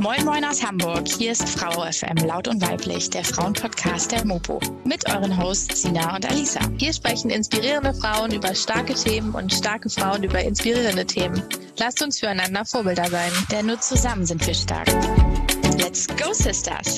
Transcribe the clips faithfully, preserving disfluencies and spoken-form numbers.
Moin Moin aus Hamburg, hier ist Frau F M, laut und weiblich, der Frauenpodcast der Mopo. Mit euren Hosts Sina und Alisa. Hier sprechen inspirierende Frauen über starke Themen und starke Frauen über inspirierende Themen. Lasst uns füreinander Vorbilder sein, denn nur zusammen sind wir stark. Let's go, Sisters!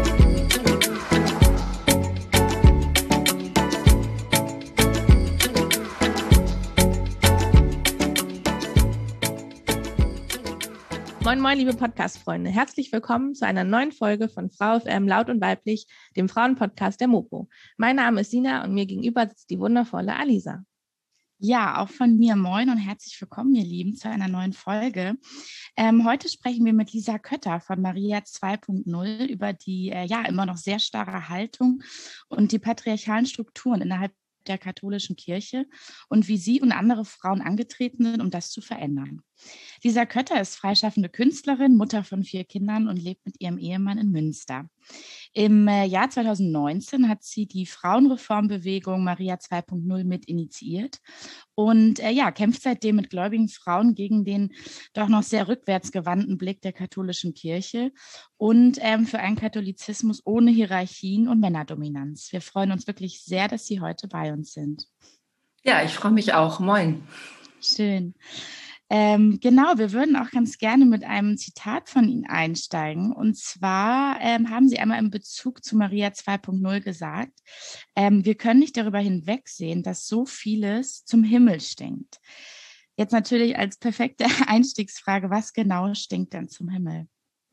Moin Moin, liebe Podcast-Freunde. Herzlich willkommen zu einer neuen Folge von Frau F M, laut und weiblich, dem Frauenpodcast der Mopo. Mein Name ist Sina und mir gegenüber sitzt die wundervolle Alisa. Ja, auch von mir moin und herzlich willkommen, ihr Lieben, zu einer neuen Folge. Ähm, heute sprechen wir mit Lisa Kötter von Maria zwei Punkt null über die äh, ja immer noch sehr starre Haltung und die patriarchalen Strukturen innerhalb der katholischen Kirche und wie sie und andere Frauen angetreten sind, um das zu verändern. Lisa Kötter ist freischaffende Künstlerin, Mutter von vier Kindern und lebt mit ihrem Ehemann in Münster. Im Jahr zwanzig neunzehn hat sie die Frauenreformbewegung Maria zwei Punkt null mit initiiert und äh, ja, kämpft seitdem mit gläubigen Frauen gegen den doch noch sehr rückwärtsgewandten Blick der katholischen Kirche und ähm, für einen Katholizismus ohne Hierarchien und Männerdominanz. Wir freuen uns wirklich sehr, dass Sie heute bei uns sind. Ja, ich freue mich auch. Moin. Schön. Ähm, genau, wir würden auch ganz gerne mit einem Zitat von Ihnen einsteigen. Und zwar ähm, haben Sie einmal in Bezug zu Maria zwei Punkt null gesagt, ähm, wir können nicht darüber hinwegsehen, dass so vieles zum Himmel stinkt. Jetzt natürlich als perfekte Einstiegsfrage, was genau stinkt denn zum Himmel?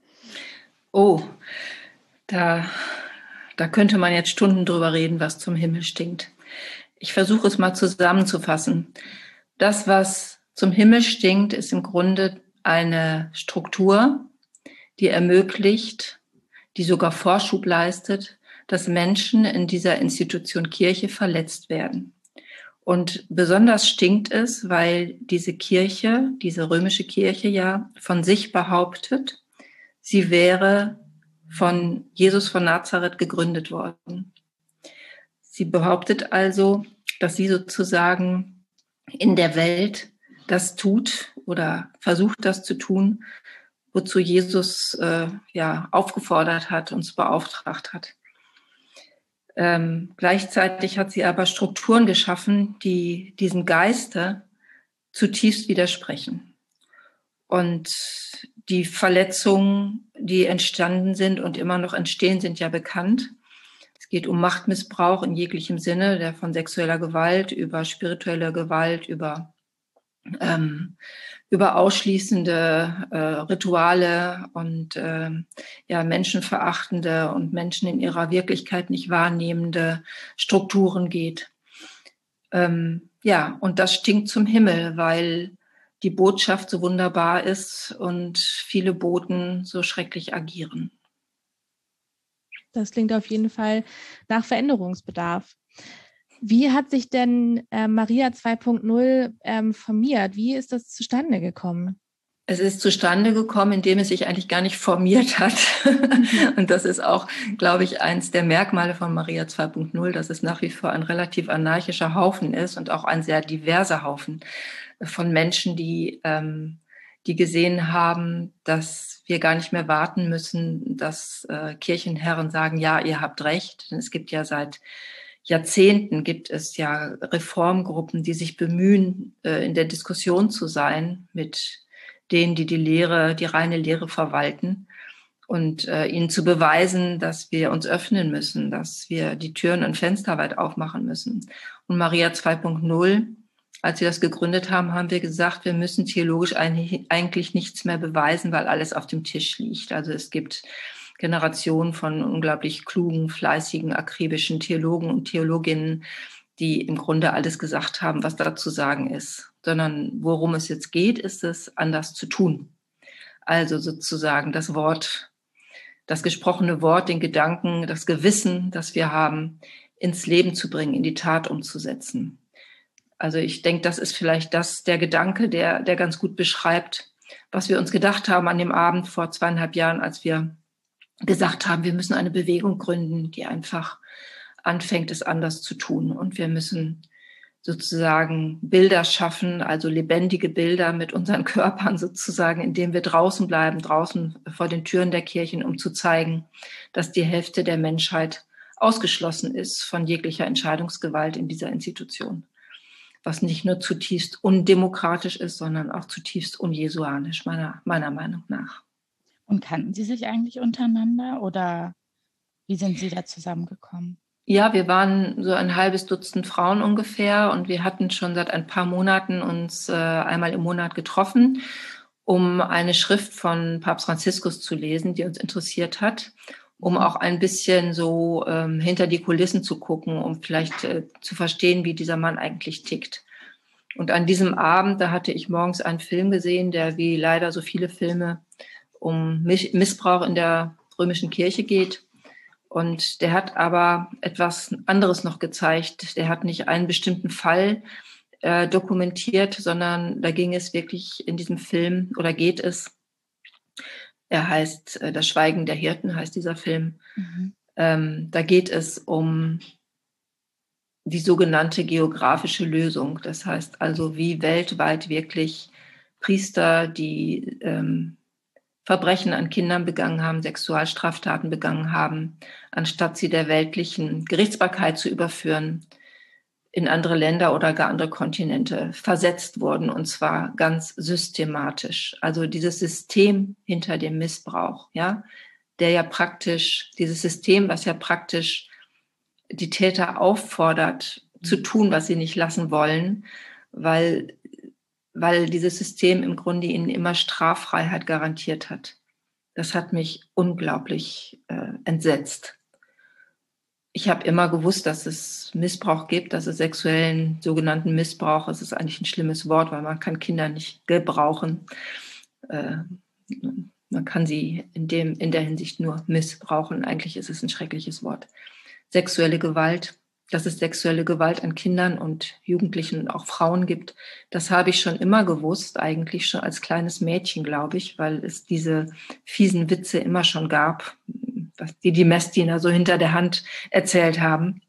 Oh, da, da könnte man jetzt Stunden drüber reden, was zum Himmel stinkt. Ich versuche es mal zusammenzufassen. Das, was zum Himmel stinkt, ist im Grunde eine Struktur, die ermöglicht, die sogar Vorschub leistet, dass Menschen in dieser Institution Kirche verletzt werden. Und besonders stinkt es, weil diese Kirche, diese römische Kirche ja von sich behauptet, sie wäre von Jesus von Nazareth gegründet worden. Sie behauptet also, dass sie sozusagen in der Welt das tut oder versucht, das zu tun, wozu Jesus äh, ja aufgefordert hat, uns beauftragt hat. Ähm, gleichzeitig hat sie aber Strukturen geschaffen, die diesem Geiste zutiefst widersprechen. Und die Verletzungen, die entstanden sind und immer noch entstehen, sind ja bekannt. Es geht um Machtmissbrauch in jeglichem Sinne, der von sexueller Gewalt über spirituelle Gewalt, über Ähm, über ausschließende äh, Rituale und äh, ja, menschenverachtende und Menschen in ihrer Wirklichkeit nicht wahrnehmende Strukturen geht. Ähm, ja, und das stinkt zum Himmel, weil die Botschaft so wunderbar ist und viele Boten so schrecklich agieren. Das klingt auf jeden Fall nach Veränderungsbedarf. Wie hat sich denn äh, Maria zwei Punkt null ähm, formiert? Wie ist das zustande gekommen? Es ist zustande gekommen, indem es sich eigentlich gar nicht formiert hat. Und das ist auch, glaube ich, eins der Merkmale von Maria zwei Punkt null, dass es nach wie vor ein relativ anarchischer Haufen ist und auch ein sehr diverser Haufen von Menschen, die, ähm, die gesehen haben, dass wir gar nicht mehr warten müssen, dass äh, Kirchenherren sagen, ja, ihr habt recht. Denn es gibt ja seit Jahrzehnten gibt es ja Reformgruppen, die sich bemühen, in der Diskussion zu sein mit denen, die die Lehre, die reine Lehre verwalten und äh, ihnen zu beweisen, dass wir uns öffnen müssen, dass wir die Türen und Fenster weit aufmachen müssen. Und Maria zwei Punkt null, als wir das gegründet haben, haben wir gesagt, wir müssen theologisch eigentlich nichts mehr beweisen, weil alles auf dem Tisch liegt. Also es gibt Generation von unglaublich klugen, fleißigen, akribischen Theologen und Theologinnen, die im Grunde alles gesagt haben, was da zu sagen ist. Sondern worum es jetzt geht, ist es, anders zu tun. Also sozusagen das Wort, das gesprochene Wort, den Gedanken, das Gewissen, das wir haben, ins Leben zu bringen, in die Tat umzusetzen. Also ich denke, das ist vielleicht das, der Gedanke, der, der ganz gut beschreibt, was wir uns gedacht haben an dem Abend vor zweieinhalb Jahren, als wir gesagt haben, wir müssen eine Bewegung gründen, die einfach anfängt, es anders zu tun. Und wir müssen sozusagen Bilder schaffen, also lebendige Bilder mit unseren Körpern sozusagen, indem wir draußen bleiben, draußen vor den Türen der Kirchen, um zu zeigen, dass die Hälfte der Menschheit ausgeschlossen ist von jeglicher Entscheidungsgewalt in dieser Institution. Was nicht nur zutiefst undemokratisch ist, sondern auch zutiefst unjesuanisch, meiner, meiner Meinung nach. Und kannten Sie sich eigentlich untereinander oder wie sind Sie da zusammengekommen? Ja, wir waren so ein halbes Dutzend Frauen ungefähr und wir hatten schon seit ein paar Monaten uns äh, einmal im Monat getroffen, um eine Schrift von Papst Franziskus zu lesen, die uns interessiert hat, um auch ein bisschen so ähm, hinter die Kulissen zu gucken, um vielleicht äh, zu verstehen, wie dieser Mann eigentlich tickt. Und an diesem Abend, da hatte ich morgens einen Film gesehen, der wie leider so viele Filme um Missbrauch in der römischen Kirche geht. Und der hat aber etwas anderes noch gezeigt. Der hat nicht einen bestimmten Fall äh, dokumentiert, sondern da ging es wirklich in diesem Film, oder geht es, er heißt äh, Das Schweigen der Hirten, heißt dieser Film. Mhm. Ähm, da geht es um die sogenannte geografische Lösung. Das heißt also, wie weltweit wirklich Priester, die ähm, Verbrechen an Kindern begangen haben, Sexualstraftaten begangen haben, anstatt sie der weltlichen Gerichtsbarkeit zu überführen, in andere Länder oder gar andere Kontinente versetzt wurden, und zwar ganz systematisch. Also dieses System hinter dem Missbrauch, ja, der ja praktisch, dieses System, was ja praktisch die Täter auffordert, zu tun, was sie nicht lassen wollen, weil weil dieses System im Grunde ihnen immer Straffreiheit garantiert hat. Das hat mich unglaublich äh, entsetzt. Ich habe immer gewusst, dass es Missbrauch gibt, dass es sexuellen sogenannten Missbrauch, es ist eigentlich ein schlimmes Wort, weil man kann Kinder nicht gebrauchen. Äh, man kann sie in, dem, in der Hinsicht nur missbrauchen. Eigentlich ist es ein schreckliches Wort. Sexuelle Gewalt, dass es sexuelle Gewalt an Kindern und Jugendlichen und auch Frauen gibt, das habe ich schon immer gewusst, eigentlich schon als kleines Mädchen, glaube ich, weil es diese fiesen Witze immer schon gab, die die Messdiener so hinter der Hand erzählt haben.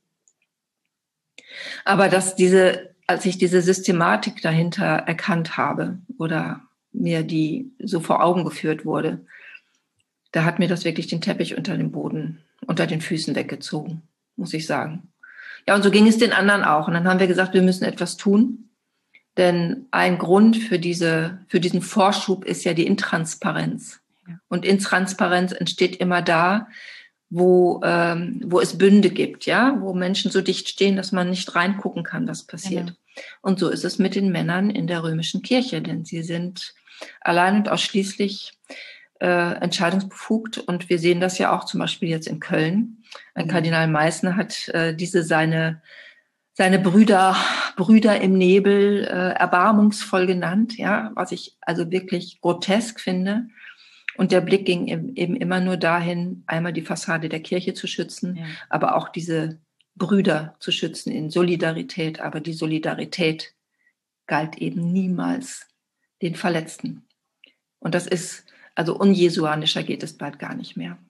Aber dass diese, als ich diese Systematik dahinter erkannt habe oder mir die so vor Augen geführt wurde, da hat mir das wirklich den Teppich unter dem Boden, unter den Füßen weggezogen, muss ich sagen. Ja, und so ging es den anderen auch. Und dann haben wir gesagt, wir müssen etwas tun. Denn ein Grund für diese, für diesen Vorschub ist ja die Intransparenz. Ja. Und Intransparenz entsteht immer da, wo, ähm, wo es Bünde gibt, ja, wo Menschen so dicht stehen, dass man nicht reingucken kann, was passiert. Genau. Und so ist es mit den Männern in der römischen Kirche, denn sie sind allein und ausschließlich Äh, entscheidungsbefugt, und wir sehen das ja auch zum Beispiel jetzt in Köln. Ein mhm. Kardinal Meissner hat äh, diese seine seine Brüder Brüder im Nebel äh, erbarmungsvoll genannt, ja, was ich also wirklich grotesk finde. Und der Blick ging eben, eben immer nur dahin, einmal die Fassade der Kirche zu schützen, ja. aber auch diese Brüder zu schützen in Solidarität. Aber die Solidarität galt eben niemals den Verletzten. Und das ist Also unjesuanischer geht es bald gar nicht mehr.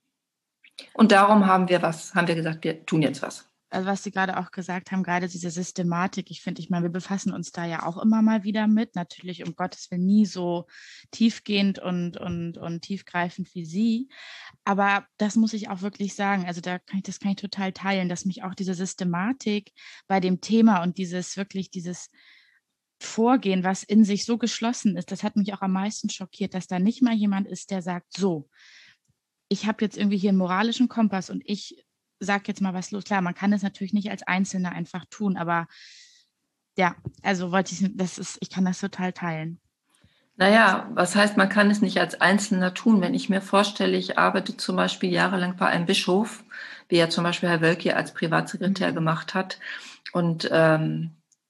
Und darum haben wir was, haben wir gesagt, wir tun jetzt was. Also was Sie gerade auch gesagt haben, gerade diese Systematik, ich finde, ich meine, wir befassen uns da ja auch immer mal wieder mit, natürlich um Gottes Willen nie so tiefgehend und, und, und tiefgreifend wie Sie, aber das muss ich auch wirklich sagen, also da kann ich, das kann ich total teilen, dass mich auch diese Systematik bei dem Thema und dieses wirklich, dieses Vorgehen, was in sich so geschlossen ist, das hat mich auch am meisten schockiert, dass da nicht mal jemand ist, der sagt, so, ich habe jetzt irgendwie hier einen moralischen Kompass und ich sage jetzt mal was los. Klar, man kann es natürlich nicht als Einzelner einfach tun, aber ja, also wollte ich, das ist, ich kann das total teilen. Naja, was heißt, man kann es nicht als Einzelner tun? Wenn ich mir vorstelle, ich arbeite zum Beispiel jahrelang bei einem Bischof, wie ja zum Beispiel Herr Wölki als Privatsekretär mhm. gemacht hat, und ähm,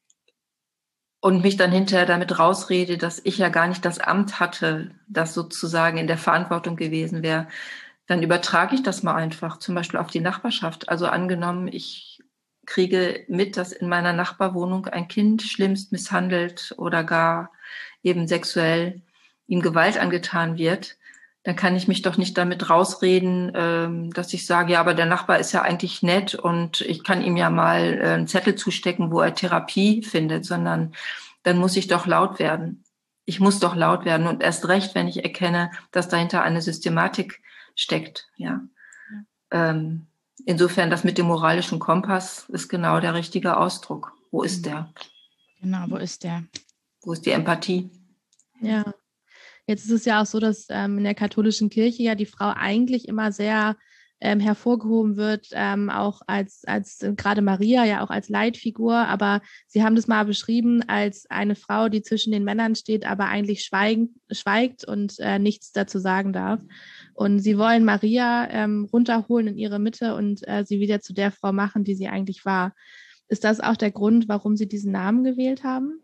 Und mich dann hinterher damit rausrede, dass ich ja gar nicht das Amt hatte, das sozusagen in der Verantwortung gewesen wäre, dann übertrage ich das mal einfach, zum Beispiel auf die Nachbarschaft. Also angenommen, ich kriege mit, dass in meiner Nachbarwohnung ein Kind schlimmst misshandelt oder gar eben sexuell ihm Gewalt angetan wird, dann kann ich mich doch nicht damit rausreden, dass ich sage, ja, aber der Nachbar ist ja eigentlich nett und ich kann ihm ja mal einen Zettel zustecken, wo er Therapie findet, sondern dann muss ich doch laut werden. Ich muss doch laut werden und erst recht, wenn ich erkenne, dass dahinter eine Systematik steckt. Ja. Ja. Insofern, das mit dem moralischen Kompass ist genau der richtige Ausdruck. Wo ist der? Genau, wo ist der? Wo ist die Empathie? Ja. Jetzt ist es ja auch so, dass ähm, in der katholischen Kirche ja die Frau eigentlich immer sehr ähm, hervorgehoben wird, ähm, auch als, als äh, gerade Maria ja auch als Leitfigur, aber Sie haben das mal beschrieben als eine Frau, die zwischen den Männern steht, aber eigentlich schweigen, schweigt und äh, nichts dazu sagen darf. Und Sie wollen Maria ähm, runterholen in ihre Mitte und äh, sie wieder zu der Frau machen, die sie eigentlich war. Ist das auch der Grund, warum Sie diesen Namen gewählt haben?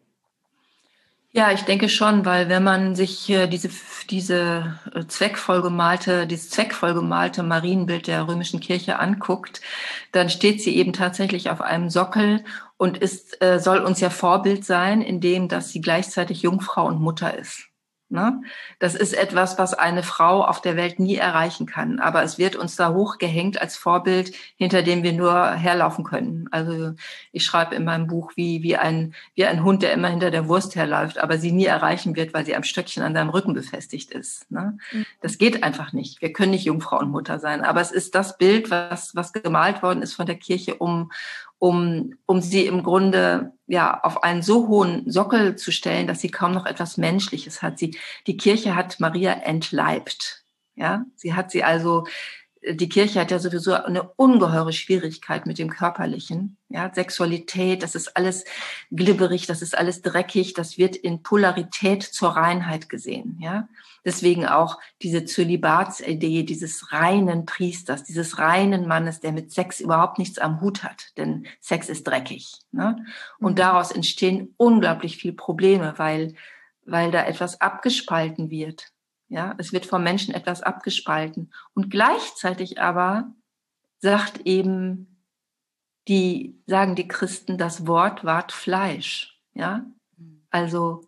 Ja, ich denke schon, weil wenn man sich äh, diese, diese zweckvoll gemalte, dieses zweckvoll gemalte Marienbild der römischen Kirche anguckt, dann steht sie eben tatsächlich auf einem Sockel und ist, äh, soll uns ja Vorbild sein, indem dass sie gleichzeitig Jungfrau und Mutter ist. Ne? Das ist etwas, was eine Frau auf der Welt nie erreichen kann. Aber es wird uns da hochgehängt als Vorbild, hinter dem wir nur herlaufen können. Also ich schreibe in meinem Buch wie, wie, ein, wie ein Hund, der immer hinter der Wurst herläuft, aber sie nie erreichen wird, weil sie am Stöckchen an seinem Rücken befestigt ist. Ne? Mhm. Das geht einfach nicht. Wir können nicht Jungfrau und Mutter sein. Aber es ist das Bild, was, was gemalt worden ist von der Kirche, um um um sie im Grunde ja auf einen so hohen Sockel zu stellen, dass sie kaum noch etwas Menschliches hat. Sie die Kirche hat Maria entleibt. Ja, sie hat sie also die Kirche hat ja sowieso eine ungeheure Schwierigkeit mit dem Körperlichen. Ja, Sexualität, das ist alles glibberig, das ist alles dreckig, das wird in Polarität zur Reinheit gesehen. Ja, deswegen auch diese Zölibatsidee dieses reinen Priesters, dieses reinen Mannes, der mit Sex überhaupt nichts am Hut hat, denn Sex ist dreckig. Ne? Und mhm. daraus entstehen unglaublich viele Probleme, weil weil da etwas abgespalten wird. Ja, es wird vom Menschen etwas abgespalten. Und gleichzeitig aber sagt eben die, sagen die Christen, das Wort ward Fleisch. Ja, also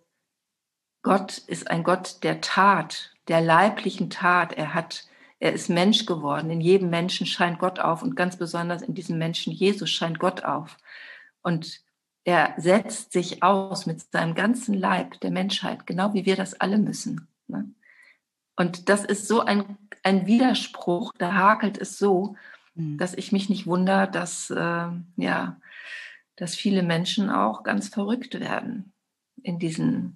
Gott ist ein Gott der Tat, der leiblichen Tat. Er hat, er ist Mensch geworden. In jedem Menschen scheint Gott auf und ganz besonders in diesem Menschen Jesus scheint Gott auf. Und er setzt sich aus mit seinem ganzen Leib der Menschheit, genau wie wir das alle müssen. Ne? Und das ist so ein, ein Widerspruch, da hakelt es so, mhm. dass ich mich nicht wundere, dass, äh, ja, dass viele Menschen auch ganz verrückt werden in diesen,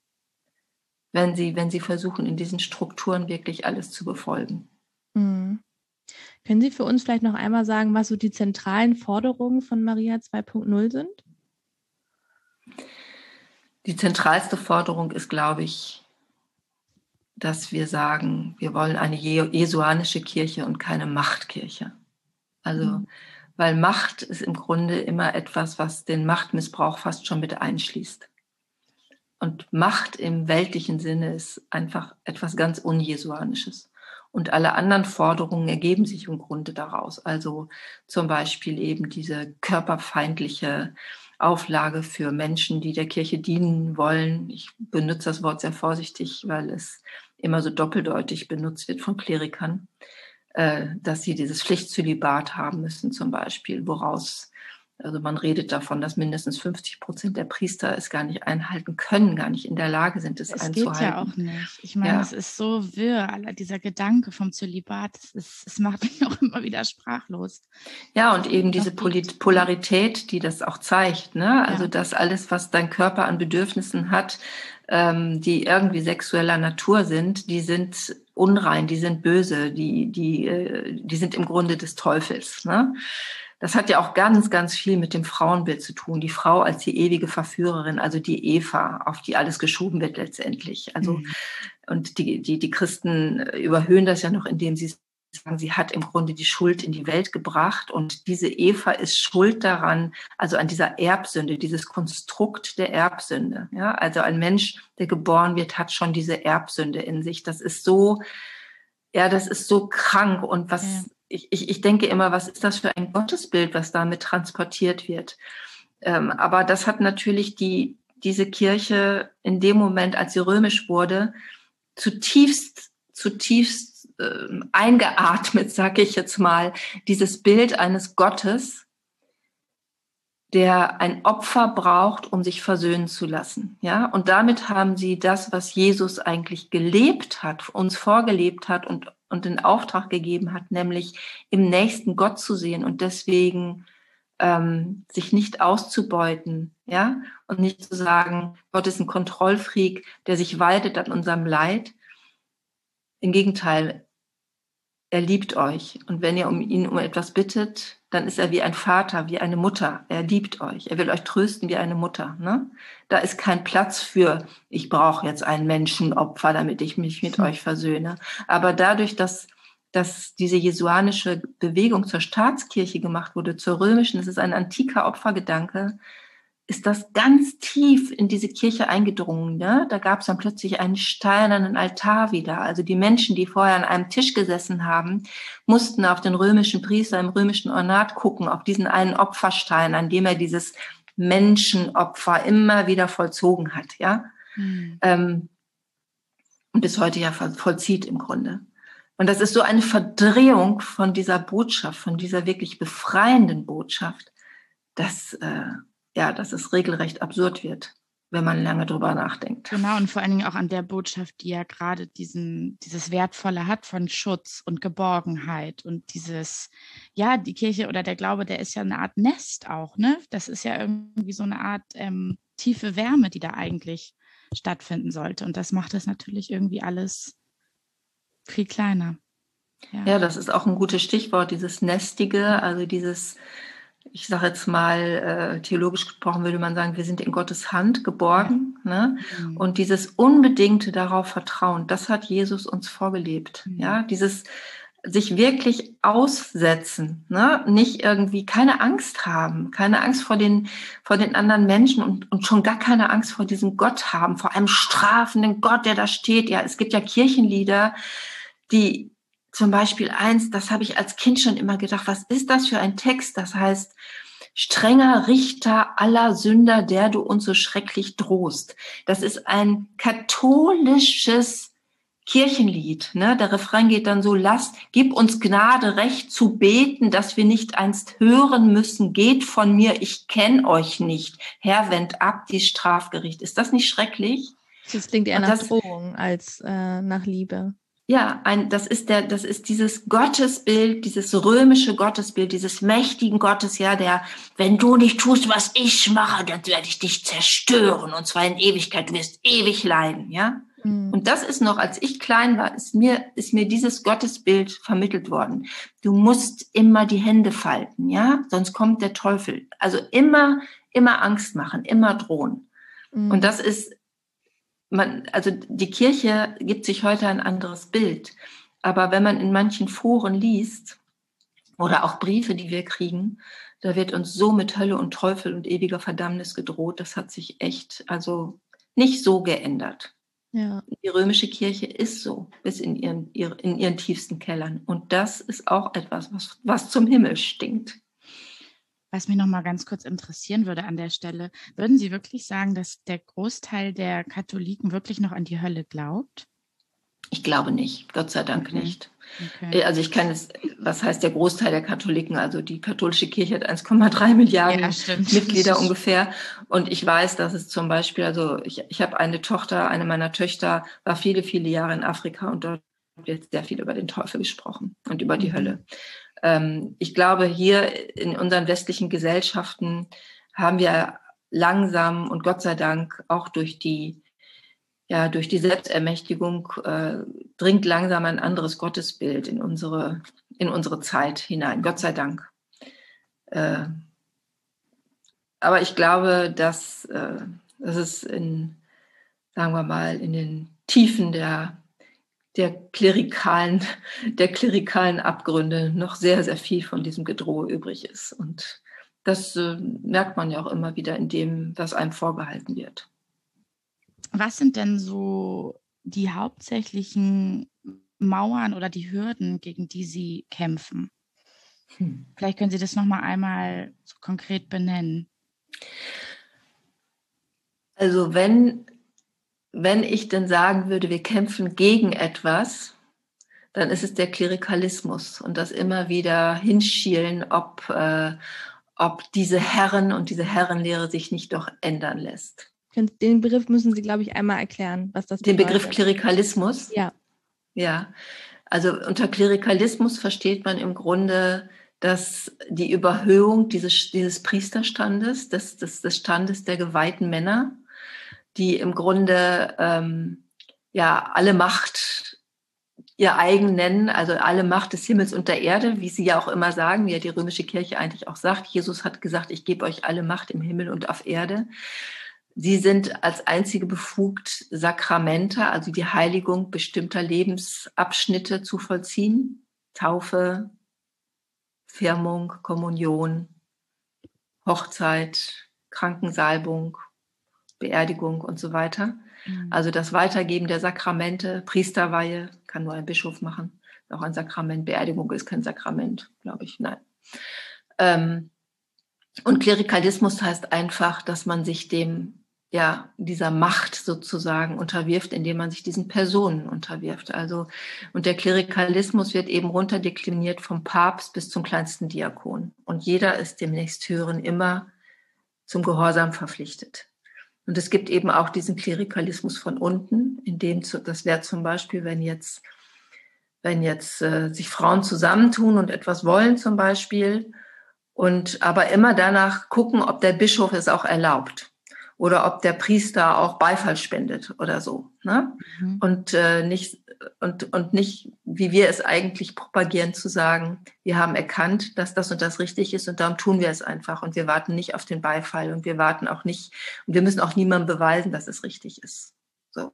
wenn sie, wenn sie versuchen, in diesen Strukturen wirklich alles zu befolgen. Mhm. Können Sie für uns vielleicht noch einmal sagen, was so die zentralen Forderungen von Maria zwei Punkt null sind? Die zentralste Forderung ist, glaube ich, dass wir sagen, wir wollen eine jesuanische Kirche und keine Machtkirche. Also, mhm. weil Macht ist im Grunde immer etwas, was den Machtmissbrauch fast schon mit einschließt. Und Macht im weltlichen Sinne ist einfach etwas ganz Unjesuanisches. Und alle anderen Forderungen ergeben sich im Grunde daraus. Also zum Beispiel eben diese körperfeindliche Auflage für Menschen, die der Kirche dienen wollen. Ich benutze das Wort sehr vorsichtig, weil es immer so doppeldeutig benutzt wird von Klerikern, äh, dass sie dieses Pflichtzölibat haben müssen zum Beispiel, woraus, also man redet davon, dass mindestens fünfzig Prozent der Priester es gar nicht einhalten können, gar nicht in der Lage sind, es, es einzuhalten. Es geht ja auch nicht. Ich meine, ja. es ist so wirr, aller dieser Gedanke vom Zölibat, es macht mich auch immer wieder sprachlos. Ja, und eben diese Polit- Polarität, die das auch zeigt, ne? Also ja. dass alles, was dein Körper an Bedürfnissen hat, ähm, die irgendwie sexueller Natur sind, die sind unrein, die sind böse, die, die, äh, die sind im Grunde des Teufels, ne? Das hat ja auch ganz, ganz viel mit dem Frauenbild zu tun. Die Frau als die ewige Verführerin, also die Eva, auf die alles geschoben wird letztendlich. Also, mhm. und die, die, die Christen überhöhen das ja noch, indem sie sagen, sie hat im Grunde die Schuld in die Welt gebracht und diese Eva ist schuld daran, also an dieser Erbsünde, dieses Konstrukt der Erbsünde. Ja, also ein Mensch, der geboren wird, hat schon diese Erbsünde in sich. Das ist so, ja, das ist so krank und was, ja. Ich, ich, ich denke immer, was ist das für ein Gottesbild, was damit transportiert wird? Ähm, aber das hat natürlich die, diese Kirche in dem Moment, als sie römisch wurde, zutiefst, zutiefst äh, eingeatmet, sage ich jetzt mal, dieses Bild eines Gottes, der ein Opfer braucht, um sich versöhnen zu lassen. Ja? Und damit haben sie das, was Jesus eigentlich gelebt hat, uns vorgelebt hat und, und den Auftrag gegeben hat, nämlich im Nächsten Gott zu sehen und deswegen ähm, sich nicht auszubeuten, ja, und nicht zu sagen, Gott ist ein Kontrollfreak, der sich weidet an unserem Leid. Im Gegenteil, er liebt euch. Und wenn ihr um ihn um etwas bittet, dann ist er wie ein Vater, wie eine Mutter. Er liebt euch. Er will euch trösten wie eine Mutter. Ne? Da ist kein Platz für, ich brauche jetzt ein Menschenopfer, damit ich mich mit hm. euch versöhne. Aber dadurch, dass, dass diese jesuanische Bewegung zur Staatskirche gemacht wurde, zur römischen, das ist ein antiker Opfergedanke, ist das ganz tief in diese Kirche eingedrungen. Ne? Da gab es dann plötzlich einen steinernen Altar wieder. Also die Menschen, die vorher an einem Tisch gesessen haben, mussten auf den römischen Priester im römischen Ornat gucken, auf diesen einen Opferstein, an dem er dieses Menschenopfer immer wieder vollzogen hat. Ja, mhm. ähm, und bis heute ja vollzieht im Grunde. Und das ist so eine Verdrehung von dieser Botschaft, von dieser wirklich befreienden Botschaft, dass äh, ja, dass es regelrecht absurd wird, wenn man lange drüber nachdenkt. Genau, und vor allen Dingen auch an der Botschaft, die ja gerade diesen, dieses Wertvolle hat von Schutz und Geborgenheit und dieses, ja, die Kirche oder der Glaube, der ist ja eine Art Nest auch, ne? Das ist ja irgendwie so eine Art ähm, tiefe Wärme, die da eigentlich stattfinden sollte. Und das macht es natürlich irgendwie alles viel kleiner. Ja. ja, das ist auch ein gutes Stichwort, dieses Nestige, also dieses, ich sage jetzt mal, äh, theologisch gesprochen würde man sagen, wir sind in Gottes Hand geborgen. Ja. Ne? Mhm. Und dieses unbedingte darauf Vertrauen, das hat Jesus uns vorgelebt. Mhm. Ja, dieses sich wirklich aussetzen, ne? Nicht irgendwie keine Angst haben, keine Angst vor den, vor den anderen Menschen und, und schon gar keine Angst vor diesem Gott haben, vor einem strafenden Gott, der da steht. Ja, es gibt ja Kirchenlieder, die zum Beispiel eins, das habe ich als Kind schon immer gedacht, was ist das für ein Text? Das heißt, strenger Richter aller Sünder, der du uns so schrecklich drohst. Das ist ein katholisches Kirchenlied. Ne? Der Refrain geht dann so, lass, gib uns Gnade, Recht zu beten, dass wir nicht einst hören müssen, geht von mir, ich kenn euch nicht. Herr, wend ab die Strafgericht. Ist das nicht schrecklich? Das klingt eher Und nach das, Drohung als äh, nach Liebe. Ja, ein, das ist der, das ist dieses Gottesbild, dieses römische Gottesbild, dieses mächtigen Gottes, ja, der, wenn du nicht tust, was ich mache, dann werde ich dich zerstören, und zwar in Ewigkeit, du wirst ewig leiden, ja. Mhm. Und das ist noch, als ich klein war, ist mir, ist mir dieses Gottesbild vermittelt worden. Du musst immer die Hände falten, ja, sonst kommt der Teufel. Also immer, immer Angst machen, immer drohen. Mhm. Und das ist, Man, also die Kirche gibt sich heute ein anderes Bild. Aber wenn man in manchen Foren liest oder auch Briefe, die wir kriegen, da wird uns so mit Hölle und Teufel und ewiger Verdammnis gedroht. Das hat sich echt also nicht so geändert. Ja. Die römische Kirche ist so bis in ihren, in ihren tiefsten Kellern. Und das ist auch etwas, was, was zum Himmel stinkt. Was mich noch mal ganz kurz interessieren würde an der Stelle, würden Sie wirklich sagen, dass der Großteil der Katholiken wirklich noch an die Hölle glaubt? Ich glaube nicht, Gott sei Dank okay. nicht. Okay. Also ich kann es, was heißt der Großteil der Katholiken? Also die katholische Kirche hat eins Komma drei Milliarden ja, Mitglieder ungefähr. Und ich weiß, dass es zum Beispiel, also ich, ich habe eine Tochter, eine meiner Töchter war viele, viele Jahre in Afrika und dort wird sehr viel über den Teufel gesprochen und über die mhm. Hölle. Ich glaube, hier in unseren westlichen Gesellschaften haben wir langsam und Gott sei Dank auch durch die, ja, durch die Selbstermächtigung äh, dringt langsam ein anderes Gottesbild in unsere, in unsere Zeit hinein. Gott sei Dank. Äh, aber ich glaube, dass, äh, dass es in, sagen wir mal, in den Tiefen der der klerikalen, der klerikalen Abgründe noch sehr, sehr viel von diesem Gedrohe übrig ist. Und das äh, merkt man ja auch immer wieder in dem, was einem vorgehalten wird. Was sind denn so die hauptsächlichen Mauern oder die Hürden, gegen die Sie kämpfen? Hm. Vielleicht können Sie das noch mal einmal so konkret benennen. Also wenn Wenn ich denn sagen würde, wir kämpfen gegen etwas, dann ist es der Klerikalismus und das immer wieder hinschielen, ob, äh, ob diese Herren und diese Herrenlehre sich nicht doch ändern lässt. Den Begriff müssen Sie, glaube ich, einmal erklären, was das Den bedeutet. Begriff Klerikalismus? Ja. Ja, also unter Klerikalismus versteht man im Grunde, dass die Überhöhung dieses, dieses Priesterstandes, des, des, des Standes der geweihten Männer, die im Grunde ähm, ja alle Macht ihr eigen nennen, also alle Macht des Himmels und der Erde, wie sie ja auch immer sagen, wie ja die römische Kirche eigentlich auch sagt. Jesus hat gesagt, ich gebe euch alle Macht im Himmel und auf Erde. Sie sind als einzige befugt, Sakramente, also die Heiligung bestimmter Lebensabschnitte zu vollziehen. Taufe, Firmung, Kommunion, Hochzeit, Krankensalbung, Beerdigung und so weiter. Mhm. Also das Weitergeben der Sakramente, Priesterweihe kann nur ein Bischof machen, auch ein Sakrament. Beerdigung ist kein Sakrament, glaube ich, nein. Ähm, und Klerikalismus heißt einfach, dass man sich dem ja, dieser Macht sozusagen unterwirft, indem man sich diesen Personen unterwirft. Also, und der Klerikalismus wird eben runterdekliniert vom Papst bis zum kleinsten Diakon. Und jeder ist dem Nächsthöheren immer zum Gehorsam verpflichtet. Und es gibt eben auch diesen Klerikalismus von unten, in dem, das wäre zum Beispiel, wenn jetzt, wenn jetzt äh, sich Frauen zusammentun und etwas wollen zum Beispiel, und aber immer danach gucken, ob der Bischof es auch erlaubt. Oder ob der Priester auch Beifall spendet oder so, ne? Mhm. Und äh, nicht und und nicht, wie wir es eigentlich propagieren, zu sagen, wir haben erkannt, dass das und das richtig ist und darum tun wir es einfach und wir warten nicht auf den Beifall und wir warten auch nicht und wir müssen auch niemandem beweisen, dass es richtig ist. So.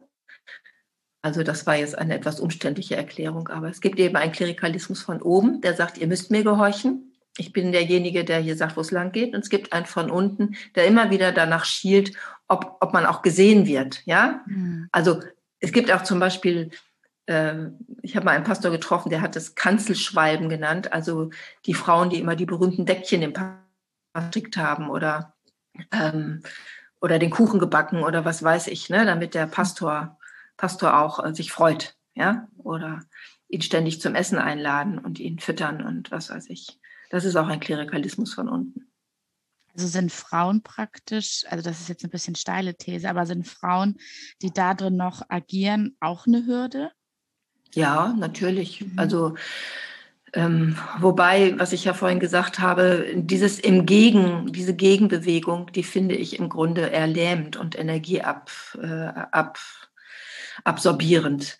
Also das war jetzt eine etwas umständliche Erklärung, aber es gibt eben einen Klerikalismus von oben, der sagt, ihr müsst mir gehorchen. Ich bin derjenige, der hier sagt, wo es lang geht. Und es gibt einen von unten, der immer wieder danach schielt, ob, ob man auch gesehen wird. Ja, mhm. Also es gibt auch zum Beispiel, äh, ich habe mal einen Pastor getroffen, der hat das Kanzelschwalben genannt. Also die Frauen, die immer die berühmten Deckchen im Paar gestrickt haben oder, ähm, oder den Kuchen gebacken oder was weiß ich, ne, damit der Pastor, Pastor auch äh, sich freut. Ja, oder ihn ständig zum Essen einladen und ihn füttern und was weiß ich. Das ist auch ein Klerikalismus von unten. Also sind Frauen praktisch, also das ist jetzt ein bisschen steile These, aber sind Frauen, die da drin noch agieren, auch eine Hürde? Ja, natürlich. Mhm. Also ähm, wobei, was ich ja vorhin gesagt habe, dieses im Gegen, diese Gegenbewegung, die finde ich im Grunde erlähmend und energieab, äh, ab, absorbierend.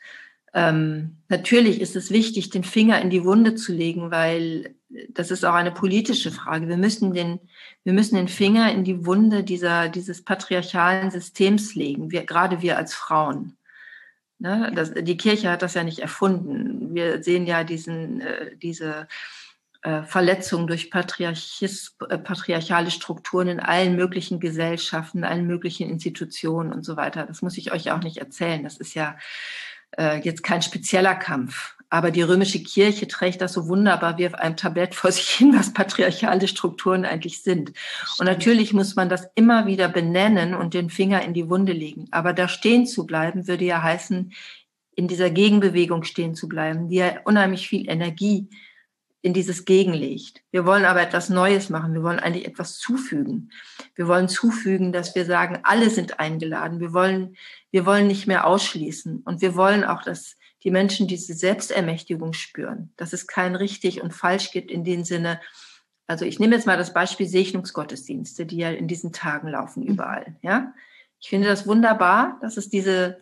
Ähm, natürlich ist es wichtig, den Finger in die Wunde zu legen, weil das ist auch eine politische Frage. Wir müssen den, wir müssen den Finger in die Wunde dieser, dieses patriarchalen Systems legen. Wir, gerade wir als Frauen. Ne? Das, die Kirche hat das ja nicht erfunden. Wir sehen ja diesen, äh, diese äh, Verletzung durch Patriarchis, äh, patriarchale Strukturen in allen möglichen Gesellschaften, in allen möglichen Institutionen und so weiter. Das muss ich euch auch nicht erzählen. Das ist ja jetzt kein spezieller Kampf. Aber die römische Kirche trägt das so wunderbar wie auf einem Tablett vor sich hin, was patriarchale Strukturen eigentlich sind. Und natürlich muss man das immer wieder benennen und den Finger in die Wunde legen. Aber da stehen zu bleiben, würde ja heißen, in dieser Gegenbewegung stehen zu bleiben, die ja unheimlich viel Energie in dieses Gegenlegt. Wir wollen aber etwas Neues machen. Wir wollen eigentlich etwas zufügen. Wir wollen zufügen, dass wir sagen, alle sind eingeladen. Wir wollen, wir wollen nicht mehr ausschließen. Und wir wollen auch, dass die Menschen diese Selbstermächtigung spüren, dass es kein richtig und falsch gibt in dem Sinne. Also ich nehme jetzt mal das Beispiel Segnungsgottesdienste, die ja in diesen Tagen laufen überall. Ja, ich finde das wunderbar, dass es diese,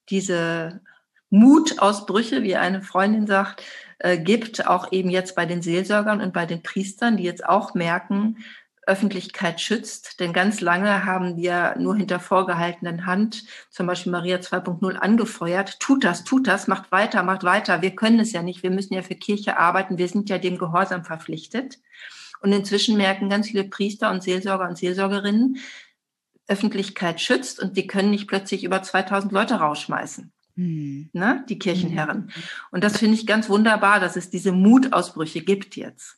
diese Mutausbrüche, wie eine Freundin sagt, äh, gibt, auch eben jetzt bei den Seelsorgern und bei den Priestern, die jetzt auch merken, Öffentlichkeit schützt. Denn ganz lange haben wir nur hinter vorgehaltenen Hand, zum Beispiel Maria zwei Punkt null, angefeuert. Tut das, tut das, macht weiter, macht weiter. Wir können es ja nicht. Wir müssen ja für Kirche arbeiten. Wir sind ja dem Gehorsam verpflichtet. Und inzwischen merken ganz viele Priester und Seelsorger und Seelsorgerinnen, Öffentlichkeit schützt und die können nicht plötzlich über zweitausend Leute rausschmeißen. Hm. Ne, die Kirchenherren. Hm. Und das finde ich ganz wunderbar, dass es diese Mutausbrüche gibt jetzt.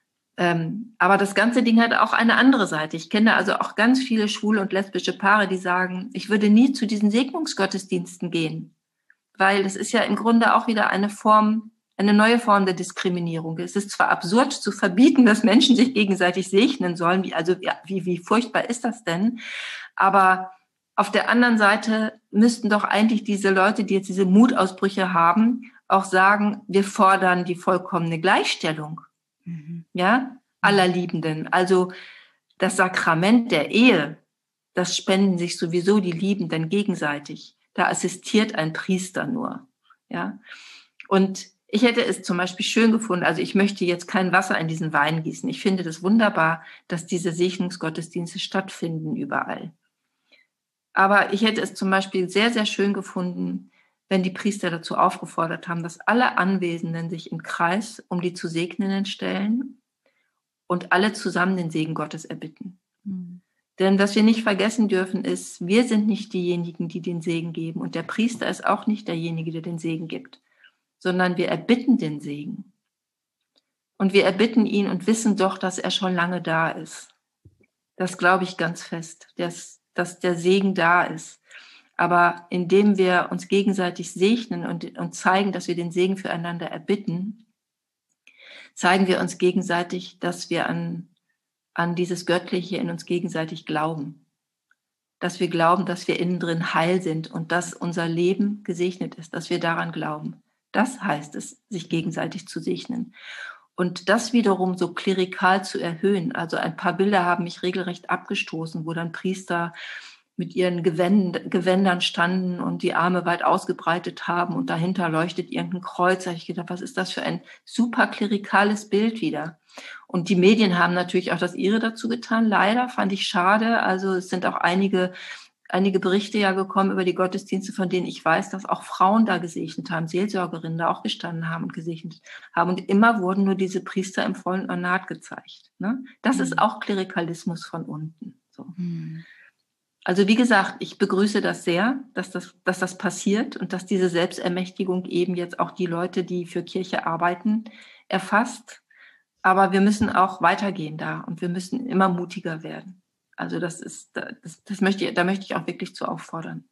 Ähm, aber das ganze Ding hat auch eine andere Seite. Ich kenne also auch ganz viele schwule und lesbische Paare, die sagen, ich würde nie zu diesen Segnungsgottesdiensten gehen, weil das ist ja im Grunde auch wieder eine Form, eine neue Form der Diskriminierung. Es ist zwar absurd zu verbieten, dass Menschen sich gegenseitig segnen sollen, wie, also ja, wie, wie furchtbar ist das denn? Aber auf der anderen Seite müssten doch eigentlich diese Leute, die jetzt diese Mutausbrüche haben, auch sagen, wir fordern die vollkommene Gleichstellung, mhm. ja, aller Liebenden. Also das Sakrament der Ehe, das spenden sich sowieso die Liebenden gegenseitig. Da assistiert ein Priester nur, ja. Und ich hätte es zum Beispiel schön gefunden, also ich möchte jetzt kein Wasser in diesen Wein gießen. Ich finde das wunderbar, dass diese Segnungsgottesdienste stattfinden überall. Aber ich hätte es zum Beispiel sehr, sehr schön gefunden, wenn die Priester dazu aufgefordert haben, dass alle Anwesenden sich im Kreis um die zu Segnenden stellen und alle zusammen den Segen Gottes erbitten. Mhm. Denn was wir nicht vergessen dürfen ist, wir sind nicht diejenigen, die den Segen geben und der Priester ist auch nicht derjenige, der den Segen gibt, sondern wir erbitten den Segen. Und wir erbitten ihn und wissen doch, dass er schon lange da ist. Das glaube ich ganz fest, dass, dass der Segen da ist. Aber indem wir uns gegenseitig segnen und, und zeigen, dass wir den Segen füreinander erbitten, zeigen wir uns gegenseitig, dass wir an, an dieses Göttliche in uns gegenseitig glauben. Dass wir glauben, dass wir innen drin heil sind und dass unser Leben gesegnet ist, dass wir daran glauben. Das heißt es, sich gegenseitig zu segnen. Und das wiederum so klerikal zu erhöhen. Also ein paar Bilder haben mich regelrecht abgestoßen, wo dann Priester mit ihren Gewänd- Gewändern standen und die Arme weit ausgebreitet haben und dahinter leuchtet irgendein Kreuz. Da habe ich gedacht, was ist das für ein super klerikales Bild wieder? Und die Medien haben natürlich auch das ihre dazu getan. Leider fand ich schade. Also es sind auch einige einige Berichte ja gekommen über die Gottesdienste, von denen ich weiß, dass auch Frauen da gesegnet haben, Seelsorgerinnen da auch gestanden haben und gesegnet haben. Und immer wurden nur diese Priester im vollen Ornat gezeigt. Ne? Das mhm. ist auch Klerikalismus von unten. So. Mhm. Also wie gesagt, ich begrüße das sehr, dass das, dass das passiert und dass diese Selbstermächtigung eben jetzt auch die Leute, die für Kirche arbeiten, erfasst. Aber wir müssen auch weitergehen da und wir müssen immer mutiger werden. Also das ist, das, das möchte ich, da möchte ich auch wirklich zu auffordern.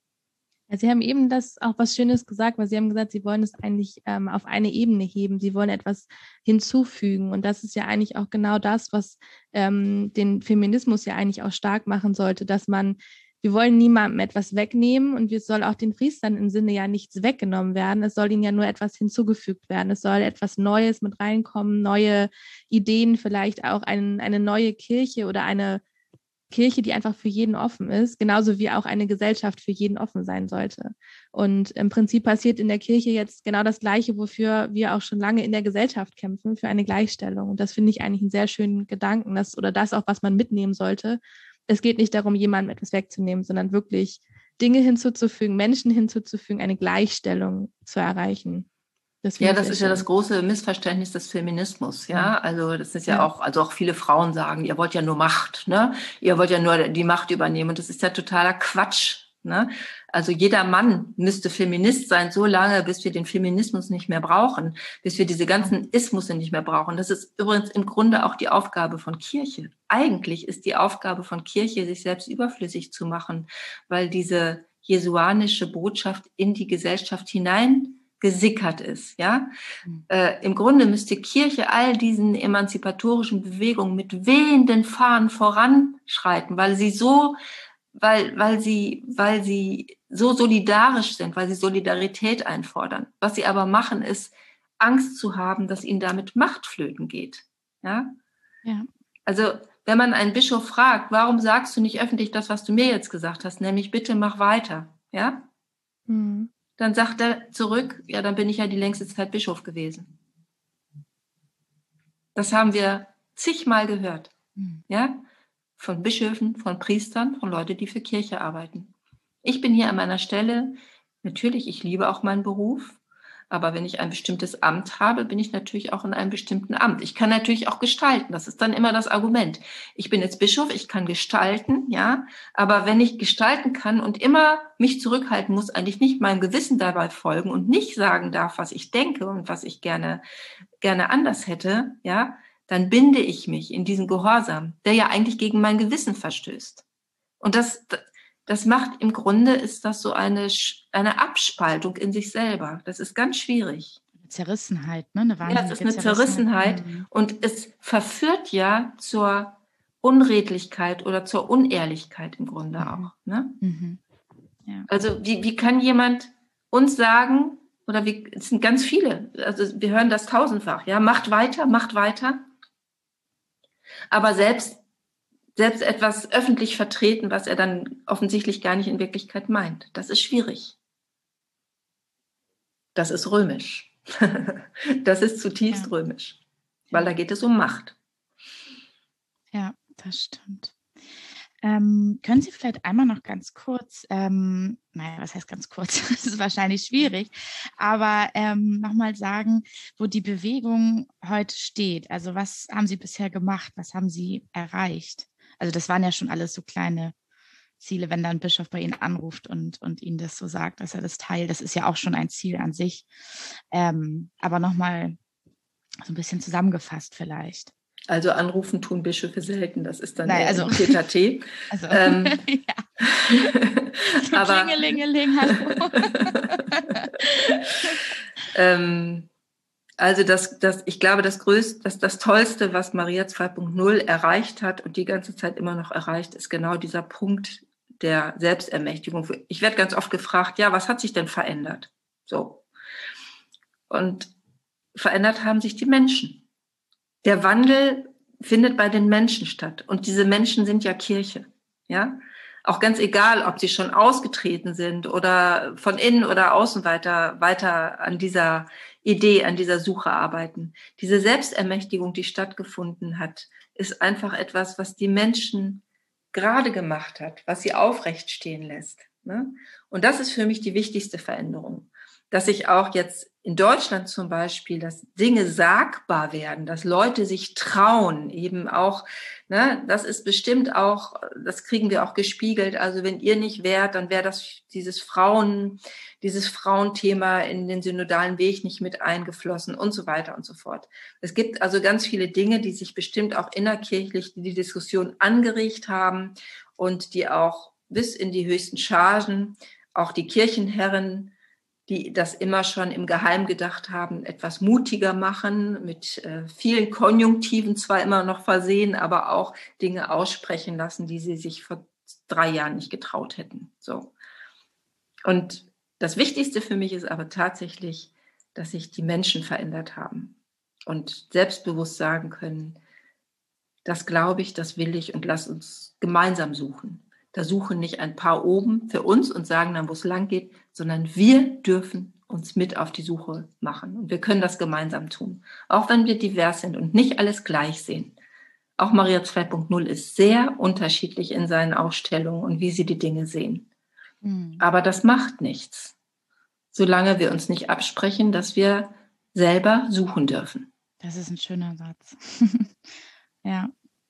Ja, Sie haben eben das auch was Schönes gesagt, weil Sie haben gesagt, Sie wollen es eigentlich ähm, auf eine Ebene heben. Sie wollen etwas hinzufügen. Und das ist ja eigentlich auch genau das, was ähm, den Feminismus ja eigentlich auch stark machen sollte, dass man, wir wollen niemandem etwas wegnehmen und es soll auch den Priestern im Sinne ja nichts weggenommen werden. Es soll ihnen ja nur etwas hinzugefügt werden. Es soll etwas Neues mit reinkommen, neue Ideen, vielleicht auch ein, eine neue Kirche oder eine Kirche, die einfach für jeden offen ist, genauso wie auch eine Gesellschaft für jeden offen sein sollte. Und im Prinzip passiert in der Kirche jetzt genau das Gleiche, wofür wir auch schon lange in der Gesellschaft kämpfen, für eine Gleichstellung. Und das finde ich eigentlich einen sehr schönen Gedanken, dass, oder das auch, was man mitnehmen sollte. Es geht nicht darum, jemandem etwas wegzunehmen, sondern wirklich Dinge hinzuzufügen, Menschen hinzuzufügen, eine Gleichstellung zu erreichen. Das ja, das ist schön. Ja das große Missverständnis des Feminismus, ja. Also das ist ja, ja auch, also auch viele Frauen sagen, ihr wollt ja nur Macht, ne? Ihr wollt ja nur die Macht übernehmen und das ist ja totaler Quatsch, ne? Also jeder Mann müsste Feminist sein, so lange, bis wir den Feminismus nicht mehr brauchen, bis wir diese ganzen Ismusse nicht mehr brauchen. Das ist übrigens im Grunde auch die Aufgabe von Kirche. Eigentlich ist die Aufgabe von Kirche, sich selbst überflüssig zu machen, weil diese jesuanische Botschaft in die Gesellschaft hinein gesickert ist, ja. Mhm. Äh, im Grunde müsste Kirche all diesen emanzipatorischen Bewegungen mit wehenden Fahnen voranschreiten, weil sie so, weil, weil sie, weil sie so solidarisch sind, weil sie Solidarität einfordern. Was sie aber machen, ist Angst zu haben, dass ihnen damit Macht flöten geht, ja. Ja. Also, wenn man einen Bischof fragt, warum sagst du nicht öffentlich das, was du mir jetzt gesagt hast, nämlich bitte mach weiter, ja? Mhm. Dann sagt er zurück, ja, dann bin ich ja die längste Zeit Bischof gewesen. Das haben wir zigmal gehört, mhm. ja, von Bischöfen, von Priestern, von Leuten, die für Kirche arbeiten. Ich bin hier an meiner Stelle, natürlich, ich liebe auch meinen Beruf, aber wenn ich ein bestimmtes Amt habe, bin ich natürlich auch in einem bestimmten Amt. Ich kann natürlich auch gestalten, das ist dann immer das Argument. Ich bin jetzt Bischof, ich kann gestalten, ja, aber wenn ich gestalten kann und immer mich zurückhalten muss, eigentlich nicht meinem Gewissen dabei folgen und nicht sagen darf, was ich denke und was ich gerne, gerne anders hätte, ja, dann binde ich mich in diesen Gehorsam, der ja eigentlich gegen mein Gewissen verstößt. Und das, das macht im Grunde, ist das so eine, eine Abspaltung in sich selber. Das ist ganz schwierig. Zerrissenheit, ne? Eine ja, es ist eine Zerrissenheit, Zerrissenheit mhm. und es verführt ja zur Unredlichkeit oder zur Unehrlichkeit im Grunde mhm. auch. Ne? Mhm. Ja. Also wie, wie kann jemand uns sagen, oder wie, es sind ganz viele, also wir hören das tausendfach, ja, macht weiter, macht weiter, aber selbst, selbst etwas öffentlich vertreten, was er dann offensichtlich gar nicht in Wirklichkeit meint, das ist schwierig. Das ist römisch. Das ist zutiefst ja. römisch, weil da geht es um Macht. Ja, das stimmt. Ähm, können Sie vielleicht einmal noch ganz kurz, ähm, naja, was heißt ganz kurz? Das ist wahrscheinlich schwierig, aber ähm, nochmal sagen, wo die Bewegung heute steht. Also was haben Sie bisher gemacht? Was haben Sie erreicht? Also das waren ja schon alles so kleine Ziele, wenn dann ein Bischof bei Ihnen anruft und, und Ihnen das so sagt, dass er das teilt. Das ist ja auch schon ein Ziel an sich. Ähm, aber nochmal so ein bisschen zusammengefasst vielleicht. Also anrufen tun Bischöfe selten, das ist dann Nein, eher also, Tete-a-Tete. Also, ähm, ja. aber, Klingelingeling, hallo. ähm, also das, das, ich glaube, das Größte, das, das Tollste, was Maria zwei Punkt null erreicht hat und die ganze Zeit immer noch erreicht, ist genau dieser Punkt der Selbstermächtigung. Ich werde ganz oft gefragt, ja, was hat sich denn verändert? So. Und verändert haben sich die Menschen. Der Wandel findet bei den Menschen statt. Und diese Menschen sind ja Kirche. Ja? Auch ganz egal, ob sie schon ausgetreten sind oder von innen oder außen weiter, weiter an dieser Idee, an dieser Suche arbeiten. Diese Selbstermächtigung, die stattgefunden hat, ist einfach etwas, was die Menschen gerade gemacht hat, was sie aufrecht stehen lässt. Ne? Und das ist für mich die wichtigste Veränderung. Dass sich auch jetzt in Deutschland zum Beispiel, dass Dinge sagbar werden, dass Leute sich trauen, eben auch, ne, das ist bestimmt auch, das kriegen wir auch gespiegelt. Also wenn ihr nicht wärt, dann wäre das dieses Frauen, dieses Frauenthema in den synodalen Weg nicht mit eingeflossen und so weiter und so fort. Es gibt also ganz viele Dinge, die sich bestimmt auch innerkirchlich die Diskussion angeregt haben und die auch bis in die höchsten Chargen, auch die Kirchenherren, die das immer schon im Geheim gedacht haben, etwas mutiger machen, mit äh, vielen Konjunktiven zwar immer noch versehen, aber auch Dinge aussprechen lassen, die sie sich vor drei Jahren nicht getraut hätten. So. Und das Wichtigste für mich ist aber tatsächlich, dass sich die Menschen verändert haben und selbstbewusst sagen können, das glaube ich, das will ich und lass uns gemeinsam suchen. Da suchen nicht ein paar oben für uns und sagen dann, wo es lang geht, sondern wir dürfen uns mit auf die Suche machen. Und wir können das gemeinsam tun, auch wenn wir divers sind und nicht alles gleich sehen. Auch Maria zwei Punkt null ist sehr unterschiedlich in seinen Ausstellungen und wie sie die Dinge sehen. Mhm. Aber das macht nichts, solange wir uns nicht absprechen, dass wir selber suchen dürfen. Das ist ein schöner Satz. Ja.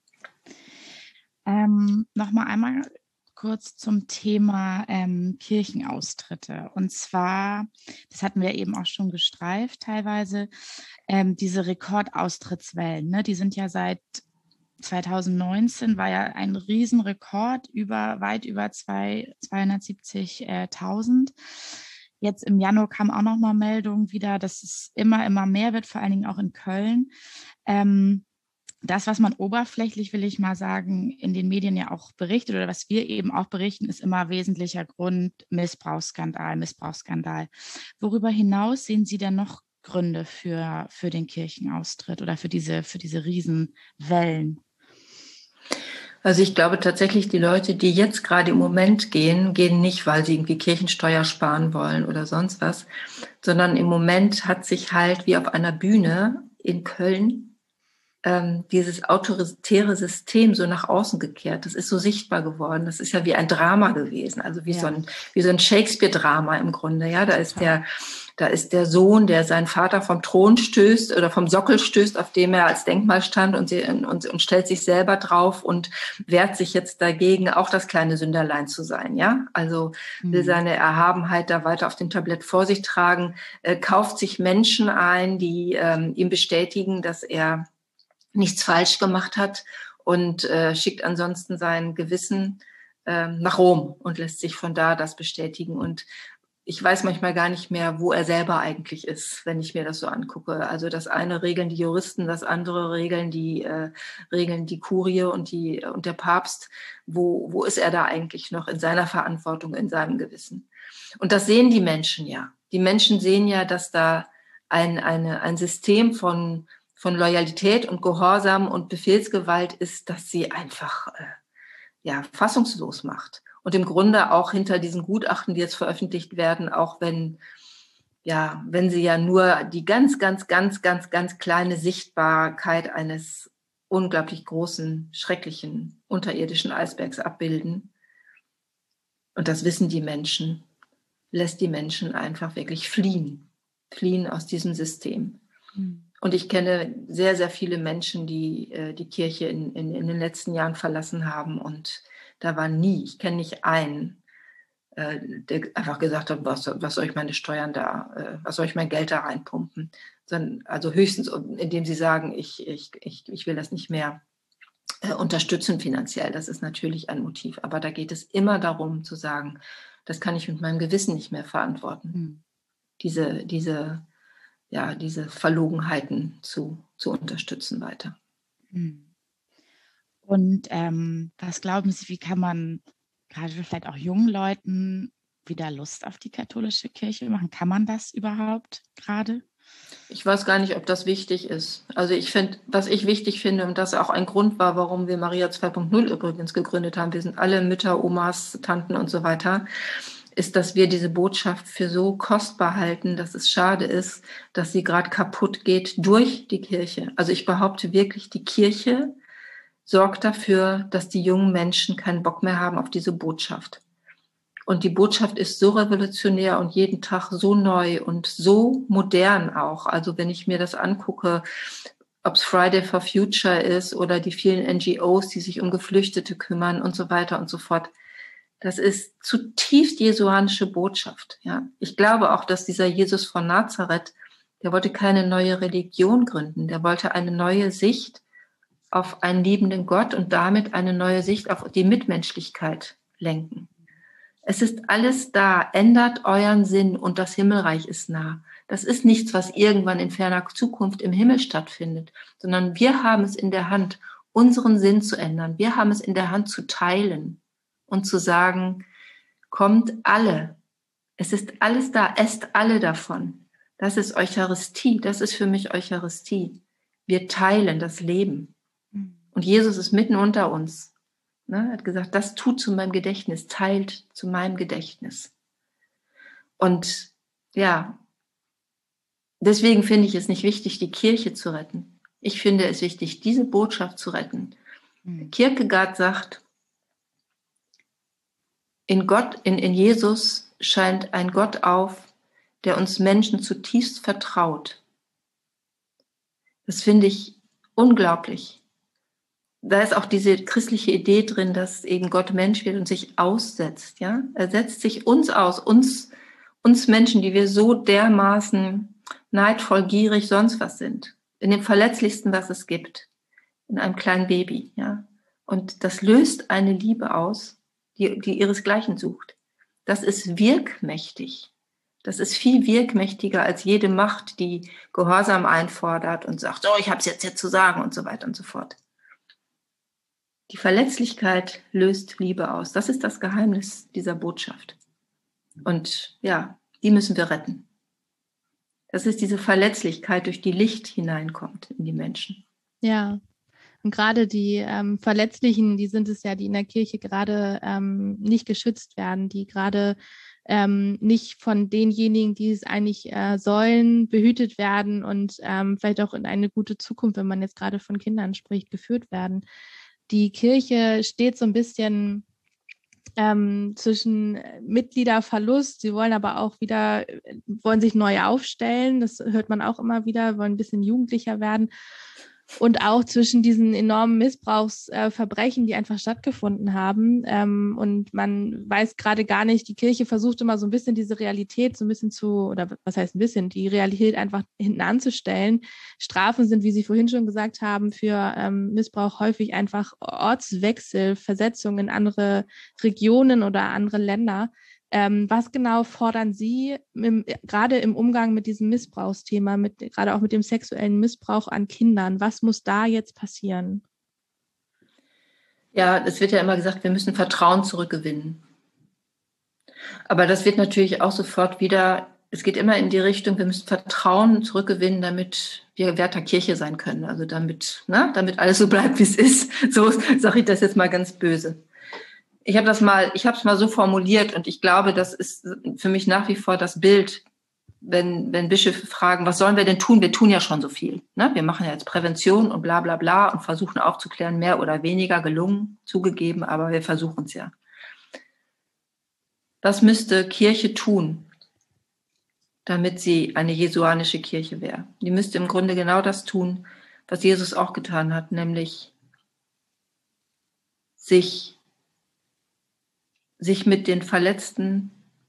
Ähm, Nochmal einmal kurz zum Thema ähm, Kirchenaustritte. Und zwar, das hatten wir eben auch schon gestreift teilweise, ähm, diese Rekordaustrittswellen, ne? Die sind ja seit zweitausendneunzehn, war ja ein Riesenrekord, über, weit über zweihundertsiebzigtausend. Jetzt im Januar kam auch nochmal Meldungen wieder, dass es immer, immer mehr wird, vor allen Dingen auch in Köln. Ähm, Das, was man oberflächlich, will ich mal sagen, in den Medien ja auch berichtet oder was wir eben auch berichten, ist immer wesentlicher Grund Missbrauchsskandal, Missbrauchsskandal. Worüber hinaus sehen Sie denn noch Gründe für, für den Kirchenaustritt oder für diese, für diese Riesenwellen? Also ich glaube tatsächlich, die Leute, die jetzt gerade im Moment gehen, gehen nicht, weil sie irgendwie Kirchensteuer sparen wollen oder sonst was, sondern im Moment hat sich halt wie auf einer Bühne in Köln dieses autoritäre System so nach außen gekehrt. Das ist so sichtbar geworden. Das ist ja wie ein Drama gewesen, also wie ja. so ein wie so ein Shakespeare-Drama im Grunde. Ja, da ist der da ist der Sohn, der seinen Vater vom Thron stößt oder vom Sockel stößt, auf dem er als Denkmal stand und, sie, und, und stellt sich selber drauf und wehrt sich jetzt dagegen, auch das kleine Sünderlein zu sein. Ja, also mhm. will seine Erhabenheit da weiter auf dem Tablett vor sich tragen, äh, kauft sich Menschen ein, die ähm, ihm bestätigen, dass er nichts falsch gemacht hat und äh, schickt ansonsten sein Gewissen äh, nach Rom und lässt sich von da das bestätigen. Und ich weiß manchmal gar nicht mehr, wo er selber eigentlich ist, wenn ich mir das so angucke. Also das eine regeln die Juristen, das andere regeln die, äh, regeln die Kurie und, die, und der Papst. Wo, wo ist er da eigentlich noch in seiner Verantwortung, in seinem Gewissen? Und das sehen die Menschen ja. Die Menschen sehen ja, dass da ein, eine, ein System von, von Loyalität und Gehorsam und Befehlsgewalt ist, dass sie einfach äh, ja, fassungslos macht. Und im Grunde auch hinter diesen Gutachten, die jetzt veröffentlicht werden, auch wenn, ja, wenn sie ja nur die ganz, ganz, ganz, ganz, ganz kleine Sichtbarkeit eines unglaublich großen, schrecklichen, unterirdischen Eisbergs abbilden. Und das wissen die Menschen, lässt die Menschen einfach wirklich fliehen, fliehen aus diesem System. Mhm. Und ich kenne sehr, sehr viele Menschen, die äh, die Kirche in, in, in den letzten Jahren verlassen haben und da war nie, ich kenne nicht einen, äh, der einfach gesagt hat, was, was soll ich meine Steuern da, äh, was soll ich mein Geld da reinpumpen? Sondern, also höchstens, indem sie sagen, ich, ich, ich, ich will das nicht mehr äh, unterstützen finanziell. Das ist natürlich ein Motiv. Aber da geht es immer darum zu sagen, das kann ich mit meinem Gewissen nicht mehr verantworten. Mhm. Diese, diese, ja, diese Verlogenheiten zu, zu unterstützen weiter. Mhm. Und ähm, was glauben Sie, wie kann man gerade vielleicht auch jungen Leuten wieder Lust auf die katholische Kirche machen? Kann man das überhaupt gerade? Ich weiß gar nicht, ob das wichtig ist. Also ich finde, was ich wichtig finde und das auch ein Grund war, warum wir Maria zwei Punkt null übrigens gegründet haben, wir sind alle Mütter, Omas, Tanten und so weiter, ist, dass wir diese Botschaft für so kostbar halten, dass es schade ist, dass sie gerade kaputt geht durch die Kirche. Also ich behaupte wirklich, die Kirche sorgt dafür, dass die jungen Menschen keinen Bock mehr haben auf diese Botschaft. Und die Botschaft ist so revolutionär und jeden Tag so neu und so modern auch. Also wenn ich mir das angucke, ob es Friday for Future ist oder die vielen N G Os, die sich um Geflüchtete kümmern und so weiter und so fort. Das ist zutiefst jesuanische Botschaft. Ja, ich glaube auch, dass dieser Jesus von Nazareth, der wollte keine neue Religion gründen. Der wollte eine neue Sicht auf einen liebenden Gott und damit eine neue Sicht auf die Mitmenschlichkeit lenken. Es ist alles da, ändert euren Sinn und das Himmelreich ist nah. Das ist nichts, was irgendwann in ferner Zukunft im Himmel stattfindet, sondern wir haben es in der Hand, unseren Sinn zu ändern. Wir haben es in der Hand zu teilen und zu sagen, kommt alle. Es ist alles da, esst alle davon. Das ist Eucharistie, das ist für mich Eucharistie. Wir teilen das Leben. Und Jesus ist mitten unter uns. Ne? Er hat gesagt, das tut zu meinem Gedächtnis, teilt zu meinem Gedächtnis. Und ja, deswegen finde ich es nicht wichtig, die Kirche zu retten. Ich finde es wichtig, diese Botschaft zu retten. Mhm. Kierkegaard sagt, in Gott, in, in Jesus scheint ein Gott auf, der uns Menschen zutiefst vertraut. Das finde ich unglaublich. Da ist auch diese christliche Idee drin, dass eben Gott Mensch wird und sich aussetzt. Ja? Er setzt sich uns aus, uns, uns Menschen, die wir so dermaßen neidvoll, gierig, sonst was sind. In dem Verletzlichsten, was es gibt. In einem kleinen Baby. Ja? Und das löst eine Liebe aus, die, die ihresgleichen sucht. Das ist wirkmächtig. Das ist viel wirkmächtiger als jede Macht, die Gehorsam einfordert und sagt, oh, ich habe es jetzt, jetzt zu sagen und so weiter und so fort. Die Verletzlichkeit löst Liebe aus. Das ist das Geheimnis dieser Botschaft. Und ja, die müssen wir retten. Das ist diese Verletzlichkeit, durch die Licht hineinkommt in die Menschen. Ja, und gerade die ähm, Verletzlichen, die sind es ja, die in der Kirche gerade ähm, nicht geschützt werden, die gerade ähm, nicht von denjenigen, die es eigentlich äh, sollen, behütet werden und ähm, vielleicht auch in eine gute Zukunft, wenn man jetzt gerade von Kindern spricht, geführt werden. Die Kirche steht so ein bisschen ähm, zwischen Mitgliederverlust. Sie wollen aber auch wieder, wollen sich neu aufstellen. Das hört man auch immer wieder, wollen ein bisschen jugendlicher werden. Und auch zwischen diesen enormen Missbrauchsverbrechen, die einfach stattgefunden haben. Ähm, und man weiß gerade gar nicht, die Kirche versucht immer so ein bisschen diese Realität so ein bisschen zu, oder was heißt ein bisschen, die Realität einfach hinten anzustellen. Strafen sind, wie Sie vorhin schon gesagt haben, für ähm, Missbrauch häufig einfach Ortswechsel, Versetzung in andere Regionen oder andere Länder. Ähm, was genau fordern Sie im, gerade im Umgang mit diesem Missbrauchsthema, mit, gerade auch mit dem sexuellen Missbrauch an Kindern? Was muss da jetzt passieren? Ja, es wird ja immer gesagt, wir müssen Vertrauen zurückgewinnen. Aber das wird natürlich auch sofort wieder, es geht immer in die Richtung, wir müssen Vertrauen zurückgewinnen, damit wir Wert der Kirche sein können. Also damit, ne, damit alles so bleibt, wie es ist. So sage ich das jetzt mal ganz böse. Ich habe das mal, ich habe es mal so formuliert und ich glaube, das ist für mich nach wie vor das Bild, wenn, wenn Bischöfe fragen, was sollen wir denn tun? Wir tun ja schon so viel. Ne? Wir machen ja jetzt Prävention und bla bla bla und versuchen aufzuklären, mehr oder weniger gelungen, zugegeben, aber wir versuchen es ja. Was müsste Kirche tun, damit sie eine jesuanische Kirche wäre? Die müsste im Grunde genau das tun, was Jesus auch getan hat, nämlich sich sich mit den Verletzten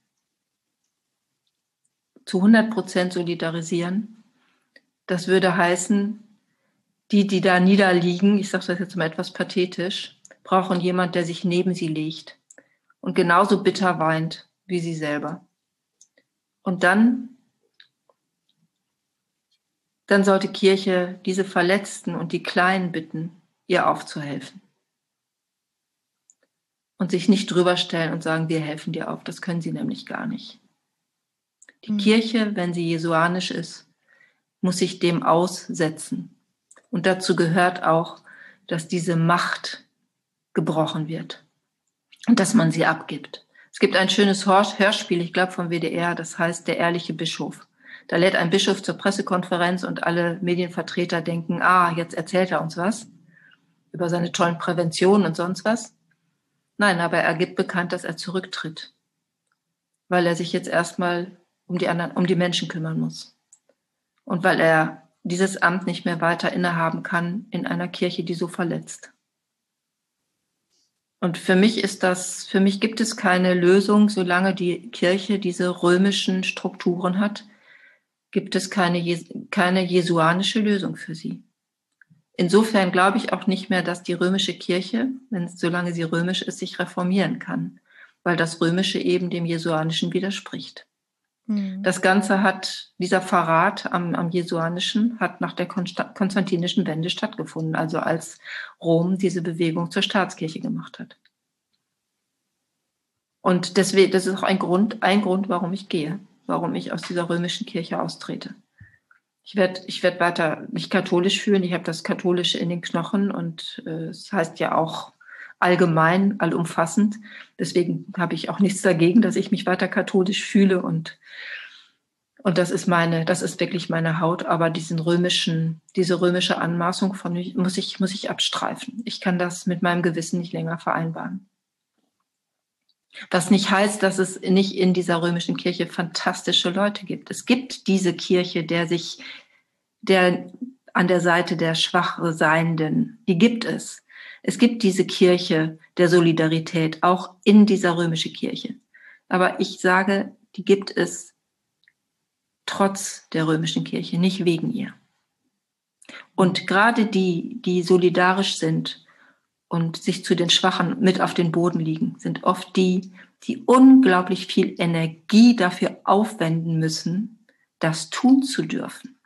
zu hundert Prozent solidarisieren. Das würde heißen, die, die da niederliegen, ich sage das jetzt mal etwas pathetisch, brauchen jemand, der sich neben sie legt und genauso bitter weint wie sie selber. Und dann, dann sollte Kirche diese Verletzten und die Kleinen bitten, ihr aufzuhelfen. Und sich nicht drüber stellen und sagen, wir helfen dir auf. Das können sie nämlich gar nicht. Die mhm. Kirche, wenn sie jesuanisch ist, muss sich dem aussetzen. Und dazu gehört auch, dass diese Macht gebrochen wird und dass man sie abgibt. Es gibt ein schönes Hörspiel, ich glaube vom W D R, das heißt Der ehrliche Bischof. Da lädt ein Bischof zur Pressekonferenz und alle Medienvertreter denken, ah, jetzt erzählt er uns was über seine tollen Präventionen und sonst was. Nein, aber er gibt bekannt, dass er zurücktritt, weil er sich jetzt erstmal um die anderen, um die Menschen kümmern muss. Und weil er dieses Amt nicht mehr weiter innehaben kann in einer Kirche, die so verletzt. Und für mich ist das, für mich gibt es keine Lösung, solange die Kirche diese römischen Strukturen hat, gibt es keine, keine jesuanische Lösung für sie. Insofern glaube ich auch nicht mehr, dass die römische Kirche, wenn, solange sie römisch ist, sich reformieren kann, weil das Römische eben dem Jesuanischen widerspricht. Mhm. Das Ganze hat, dieser Verrat am, am Jesuanischen hat nach der konstantinischen Wende stattgefunden, also als Rom diese Bewegung zur Staatskirche gemacht hat. Und deswegen, das ist auch ein Grund, ein Grund, warum ich gehe, warum ich aus dieser römischen Kirche austrete. Ich werde ich werd weiter mich katholisch fühlen. Ich habe das Katholische in den Knochen und äh, es heißt ja auch allgemein, allumfassend. Deswegen habe ich auch nichts dagegen, dass ich mich weiter katholisch fühle und und das ist meine, das ist wirklich meine Haut. Aber diesen römischen, diese römische Anmaßung von mich muss ich muss ich abstreifen. Ich kann das mit meinem Gewissen nicht länger vereinbaren. Was nicht heißt, dass es nicht in dieser römischen Kirche fantastische Leute gibt. Es gibt diese Kirche, der sich, der an der Seite der Schwachseienden, die gibt es. Es gibt diese Kirche der Solidarität, auch in dieser römischen Kirche. Aber ich sage, die gibt es trotz der römischen Kirche, nicht wegen ihr. Und gerade die, die solidarisch sind, und sich zu den Schwachen mit auf den Boden liegen, sind oft die, die unglaublich viel Energie dafür aufwenden müssen, das tun zu dürfen.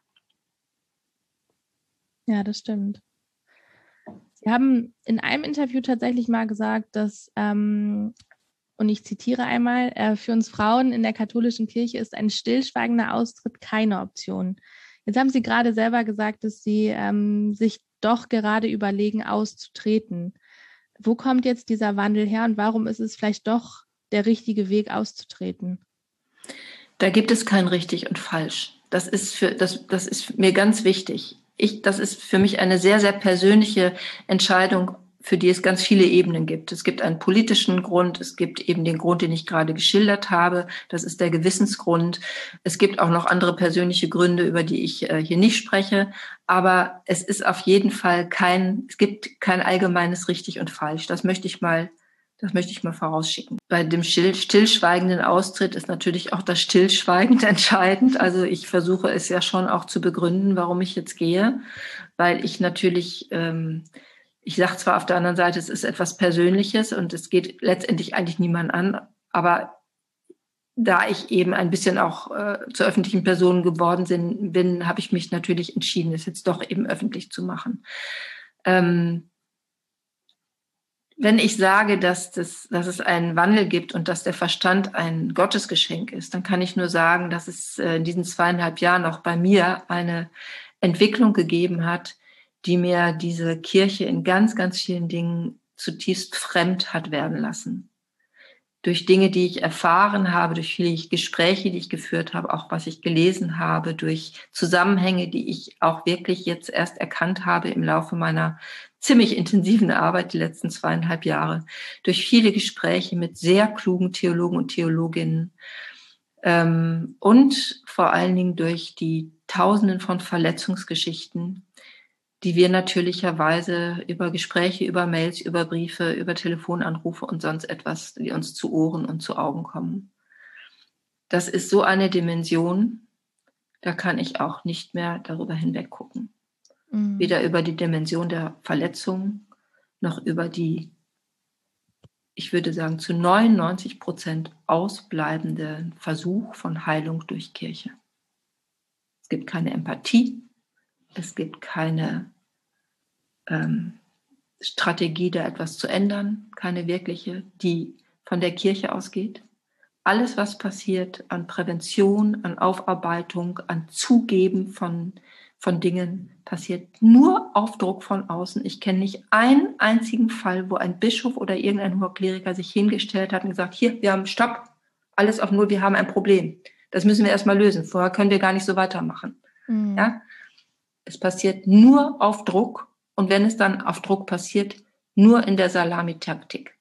Ja, das stimmt. Sie haben in einem Interview tatsächlich mal gesagt, dass, ähm, und ich zitiere einmal, äh, für uns Frauen in der katholischen Kirche ist ein stillschweigender Austritt keine Option. Jetzt haben Sie gerade selber gesagt, dass Sie ähm, sich doch gerade überlegen, auszutreten. Wo kommt jetzt dieser Wandel her und warum ist es vielleicht doch der richtige Weg, auszutreten? Da gibt es kein richtig und falsch. Das ist für, das, das ist mir ganz wichtig. Ich, das ist für mich eine sehr, sehr persönliche Entscheidung, für die es ganz viele Ebenen gibt. Es gibt einen politischen Grund, es gibt eben den Grund, den ich gerade geschildert habe. Das ist der Gewissensgrund. Es gibt auch noch andere persönliche Gründe, über die ich äh, hier nicht spreche. Aber es ist auf jeden Fall kein, es gibt kein allgemeines richtig und falsch. Das möchte ich mal, das möchte ich mal vorausschicken. Bei dem still, stillschweigenden Austritt ist natürlich auch das Stillschweigend entscheidend. Also ich versuche es ja schon auch zu begründen, warum ich jetzt gehe, weil ich natürlich, ähm, ich sage zwar auf der anderen Seite, es ist etwas Persönliches und es geht letztendlich eigentlich niemand an, aber da ich eben ein bisschen auch äh, zur öffentlichen Person geworden bin, bin habe ich mich natürlich entschieden, es jetzt doch eben öffentlich zu machen. Ähm, wenn ich sage, dass, das, dass es einen Wandel gibt und dass der Verstand ein Gottesgeschenk ist, dann kann ich nur sagen, dass es äh, in diesen zweieinhalb Jahren auch bei mir eine Entwicklung gegeben hat, die mir diese Kirche in ganz, ganz vielen Dingen zutiefst fremd hat werden lassen. Durch Dinge, die ich erfahren habe, durch viele Gespräche, die ich geführt habe, auch was ich gelesen habe, durch Zusammenhänge, die ich auch wirklich jetzt erst erkannt habe im Laufe meiner ziemlich intensiven Arbeit die letzten zweieinhalb Jahre, durch viele Gespräche mit sehr klugen Theologen und Theologinnen ähm, und vor allen Dingen durch die Tausenden von Verletzungsgeschichten, die wir natürlicherweise über Gespräche, über Mails, über Briefe, über Telefonanrufe und sonst etwas, die uns zu Ohren und zu Augen kommen. Das ist so eine Dimension, da kann ich auch nicht mehr darüber hinweg gucken. Mhm. Weder über die Dimension der Verletzung, noch über die, ich würde sagen, zu neunundneunzig Prozent ausbleibenden Versuch von Heilung durch Kirche. Es gibt keine Empathie. Es gibt keine ähm, Strategie, da etwas zu ändern, keine wirkliche, die von der Kirche ausgeht. Alles, was passiert an Prävention, an Aufarbeitung, an Zugeben von, von Dingen, passiert nur auf Druck von außen. Ich kenne nicht einen einzigen Fall, wo ein Bischof oder irgendein hoher Kleriker sich hingestellt hat und gesagt, hier, wir haben Stopp, alles auf Null, wir haben ein Problem. Das müssen wir erstmal lösen, vorher können wir gar nicht so weitermachen. Mhm. Ja? Es passiert nur auf Druck und wenn es dann auf Druck passiert, nur in der Salamitaktik.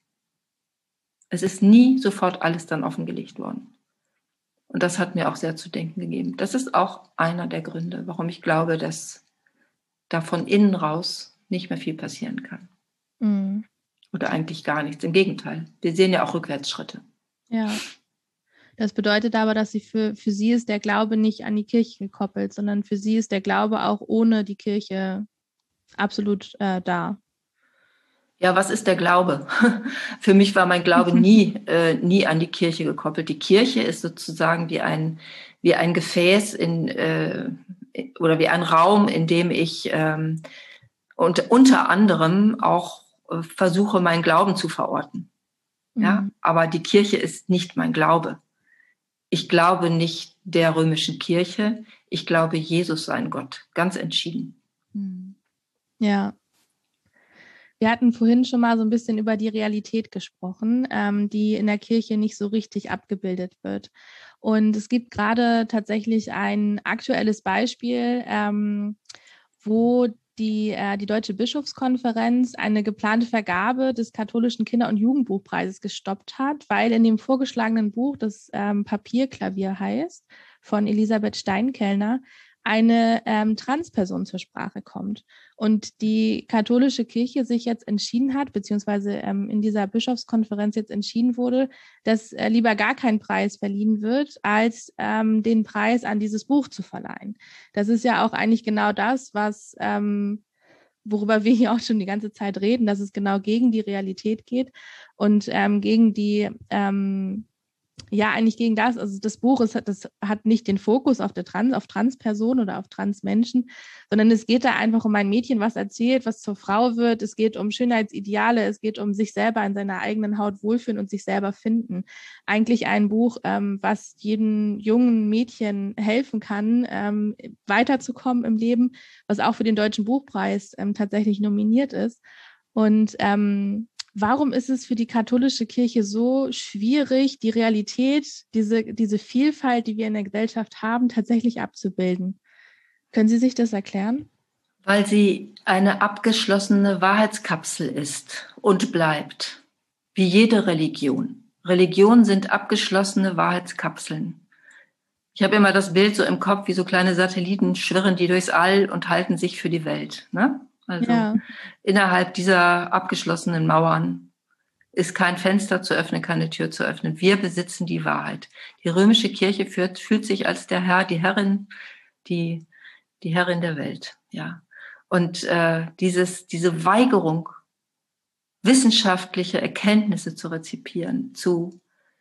Es ist nie sofort alles dann offengelegt worden. Und das hat mir auch sehr zu denken gegeben. Das ist auch einer der Gründe, warum ich glaube, dass da von innen raus nicht mehr viel passieren kann. Mhm. Oder eigentlich gar nichts. Im Gegenteil, wir sehen ja auch Rückwärtsschritte. Ja. Das bedeutet aber, dass sie für, für sie ist der Glaube nicht an die Kirche gekoppelt, sondern für sie ist der Glaube auch ohne die Kirche absolut äh, da. Ja, was ist der Glaube? Für mich war mein Glaube nie, äh, nie an die Kirche gekoppelt. Die Kirche ist sozusagen wie ein, wie ein Gefäß in, äh, oder wie ein Raum, in dem ich ähm, und unter anderem auch äh, versuche, meinen Glauben zu verorten. Mhm. Ja, aber die Kirche ist nicht mein Glaube. Ich glaube nicht der römischen Kirche. Ich glaube, Jesus sei ein Gott. Ganz entschieden. Ja. Wir hatten vorhin schon mal so ein bisschen über die Realität gesprochen, ähm, die in der Kirche nicht so richtig abgebildet wird. Und es gibt gerade tatsächlich ein aktuelles Beispiel, ähm, wo die, äh, die Deutsche Bischofskonferenz eine geplante Vergabe des katholischen Kinder- und Jugendbuchpreises gestoppt hat, weil in dem vorgeschlagenen Buch, das ähm, Papierklavier heißt, von Elisabeth Steinkellner, eine ähm, Transperson zur Sprache kommt. Und die katholische Kirche sich jetzt entschieden hat, beziehungsweise ähm, in dieser Bischofskonferenz jetzt entschieden wurde, dass äh, lieber gar kein Preis verliehen wird, als ähm, den Preis an dieses Buch zu verleihen. Das ist ja auch eigentlich genau das, was ähm, worüber wir hier auch schon die ganze Zeit reden, dass es genau gegen die Realität geht und ähm, gegen die ähm, Ja, eigentlich gegen das. Also das Buch ist, das hat nicht den Fokus auf der Trans, auf Transpersonen oder auf Transmenschen, sondern es geht da einfach um ein Mädchen, was erzählt, was zur Frau wird. Es geht um Schönheitsideale, es geht um sich selber in seiner eigenen Haut wohlfühlen und sich selber finden. Eigentlich ein Buch, ähm, was jedem jungen Mädchen helfen kann, ähm, weiterzukommen im Leben, was auch für den Deutschen Buchpreis ähm, tatsächlich nominiert ist. Und ähm, warum ist es für die katholische Kirche so schwierig, die Realität, diese, diese Vielfalt, die wir in der Gesellschaft haben, tatsächlich abzubilden? Können Sie sich das erklären? Weil sie eine abgeschlossene Wahrheitskapsel ist und bleibt, wie jede Religion. Religionen sind abgeschlossene Wahrheitskapseln. Ich habe immer das Bild so im Kopf, wie so kleine Satelliten schwirren die durchs All und halten sich für die Welt, ne? Also ja. Innerhalb dieser abgeschlossenen Mauern ist kein Fenster zu öffnen, keine Tür zu öffnen. Wir besitzen die Wahrheit. Die römische Kirche führt, fühlt sich als der Herr, die Herrin, die, die Herrin der Welt. Ja. Und äh, dieses, diese Weigerung, wissenschaftliche Erkenntnisse zu rezipieren, zu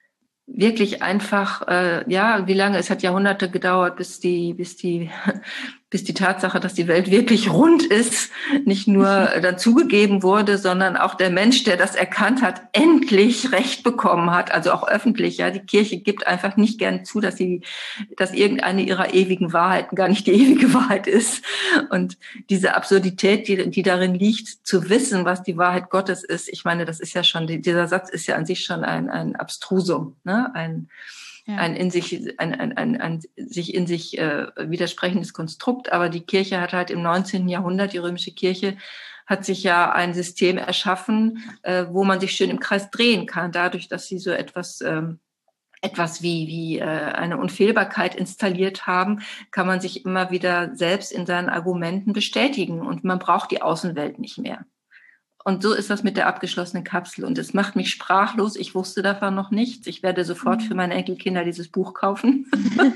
wirklich einfach, äh, ja, wie lange, es hat Jahrhunderte gedauert, bis die, bis die, bis die Tatsache, dass die Welt wirklich rund ist, nicht nur dann zugegeben wurde, sondern auch der Mensch, der das erkannt hat, endlich Recht bekommen hat, also auch öffentlich. Ja, die Kirche gibt einfach nicht gern zu, dass sie, dass irgendeine ihrer ewigen Wahrheiten gar nicht die ewige Wahrheit ist. Und diese Absurdität, die, die darin liegt, zu wissen, was die Wahrheit Gottes ist, ich meine, das ist ja schon, dieser Satz ist ja an sich schon ein, ein Abstrusum, ne, ein, Ja. Ein in sich, ein, ein, ein, ein sich in sich äh, widersprechendes Konstrukt. Aber die Kirche hat halt im neunzehnten Jahrhundert, die römische Kirche, hat sich ja ein System erschaffen, äh, wo man sich schön im Kreis drehen kann, dadurch, dass sie so etwas, ähm, etwas wie, wie äh, eine Unfehlbarkeit installiert haben, kann man sich immer wieder selbst in seinen Argumenten bestätigen und man braucht die Außenwelt nicht mehr. Und so ist das mit der abgeschlossenen Kapsel. Und es macht mich sprachlos. Ich wusste davon noch nichts. Ich werde sofort für meine Enkelkinder dieses Buch kaufen.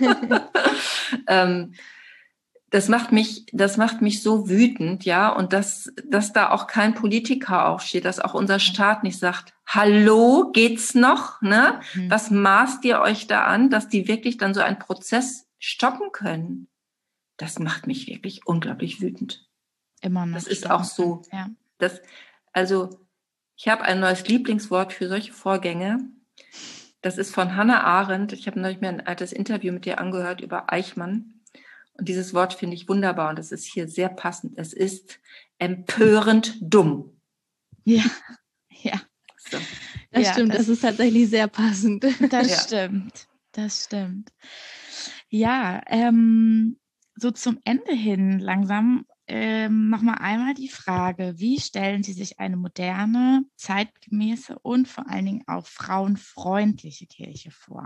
ähm, das macht mich, das macht mich so wütend, ja. Und dass, dass da auch kein Politiker aufsteht, dass auch unser Staat nicht sagt, hallo, geht's noch, ne? Mhm. Was maßt ihr euch da an, dass die wirklich dann so einen Prozess stoppen können? Das macht mich wirklich unglaublich wütend. Immer noch. Das ist auch so, ja. das, Also, ich habe ein neues Lieblingswort für solche Vorgänge. Das ist von Hannah Arendt. Ich habe neulich mir ein altes Interview mit ihr angehört über Eichmann. Und dieses Wort finde ich wunderbar und das ist hier sehr passend. Es ist empörend dumm. Ja, ja. So. Das ja, stimmt, das, das ist tatsächlich sehr passend. Das ja. stimmt, das stimmt. Ja, ähm, so zum Ende hin langsam ähm, nochmal einmal die Frage, wie stellen Sie sich eine moderne, zeitgemäße und vor allen Dingen auch frauenfreundliche Kirche vor?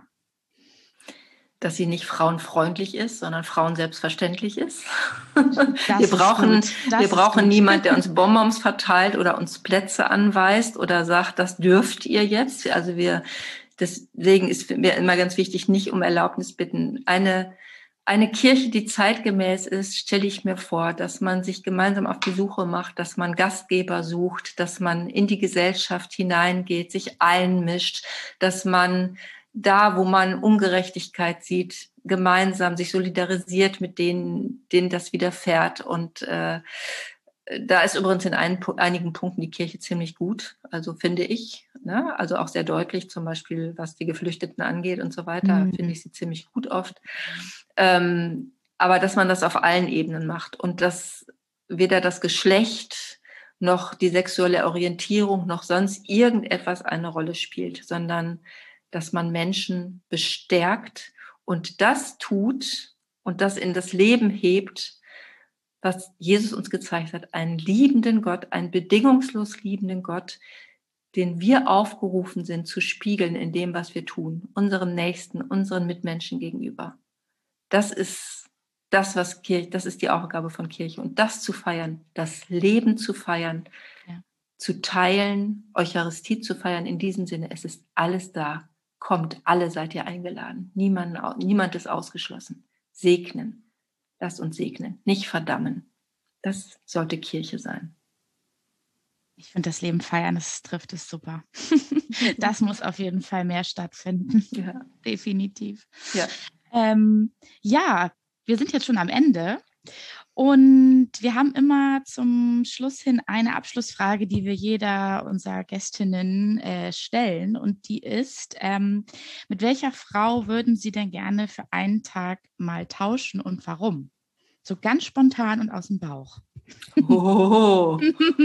Dass sie nicht frauenfreundlich ist, sondern frauenselbstverständlich ist. Das wir brauchen, ist wir brauchen niemanden, der uns Bonbons verteilt oder uns Plätze anweist oder sagt, das dürft ihr jetzt. Also wir, deswegen ist mir immer ganz wichtig, nicht um Erlaubnis bitten. Eine, eine Kirche, die zeitgemäß ist, stelle ich mir vor, dass man sich gemeinsam auf die Suche macht, dass man Gastgeber sucht, dass man in die Gesellschaft hineingeht, sich einmischt, dass man da, wo man Ungerechtigkeit sieht, gemeinsam sich solidarisiert mit denen, denen das widerfährt. Und äh, da ist übrigens in ein, einigen Punkten die Kirche ziemlich gut, also finde ich, ne? Also auch sehr deutlich, zum Beispiel was die Geflüchteten angeht und so weiter, mhm. finde ich sie ziemlich gut oft. Ähm, aber dass man das auf allen Ebenen macht und dass weder das Geschlecht noch die sexuelle Orientierung noch sonst irgendetwas eine Rolle spielt, sondern dass man Menschen bestärkt und das tut und das in das Leben hebt, was Jesus uns gezeigt hat, einen liebenden Gott, einen bedingungslos liebenden Gott, den wir aufgerufen sind zu spiegeln in dem, was wir tun, unserem Nächsten, unseren Mitmenschen gegenüber. Das ist das, was Kirche, das ist die Aufgabe von Kirche und das zu feiern, das Leben zu feiern, ja. zu teilen, Eucharistie zu feiern, in diesem Sinne, es ist alles da. Kommt, alle seid ihr eingeladen. Niemand, niemand ist ausgeschlossen. Segnen. Lasst uns segnen, nicht verdammen. Das sollte Kirche sein. Ich finde das Leben feiern, das trifft es super. Das muss auf jeden Fall mehr stattfinden. Ja. Definitiv. Ja. Ähm, ja, wir sind jetzt schon am Ende. Und wir haben immer zum Schluss hin eine Abschlussfrage, die wir jeder unserer Gästinnen äh, stellen. Und die ist, ähm, mit welcher Frau würden Sie denn gerne für einen Tag mal tauschen und warum? So ganz spontan und aus dem Bauch. Oh.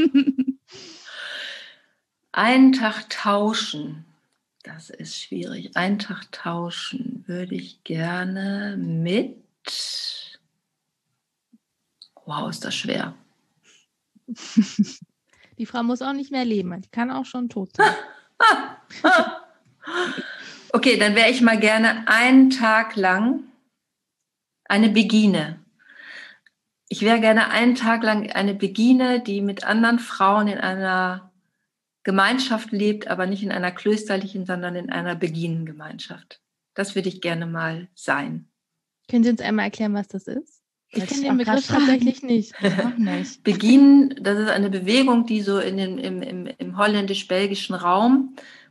Einen Tag tauschen, das ist schwierig. Einen Tag tauschen würde ich gerne mit... Wow, ist das schwer. Die Frau muss auch nicht mehr leben, die kann auch schon tot sein. Okay, dann wäre ich mal gerne einen Tag lang eine Begine. Ich wäre gerne einen Tag lang eine Begine, die mit anderen Frauen in einer Gemeinschaft lebt, aber nicht in einer klösterlichen, sondern in einer Beginengemeinschaft. Das würde ich gerne mal sein. Können Sie uns einmal erklären, was das ist? Ich kenne den Begriff tatsächlich nicht. Auch nicht. Begin, das ist eine Bewegung, die so in den, im, im, im holländisch-belgischen Raum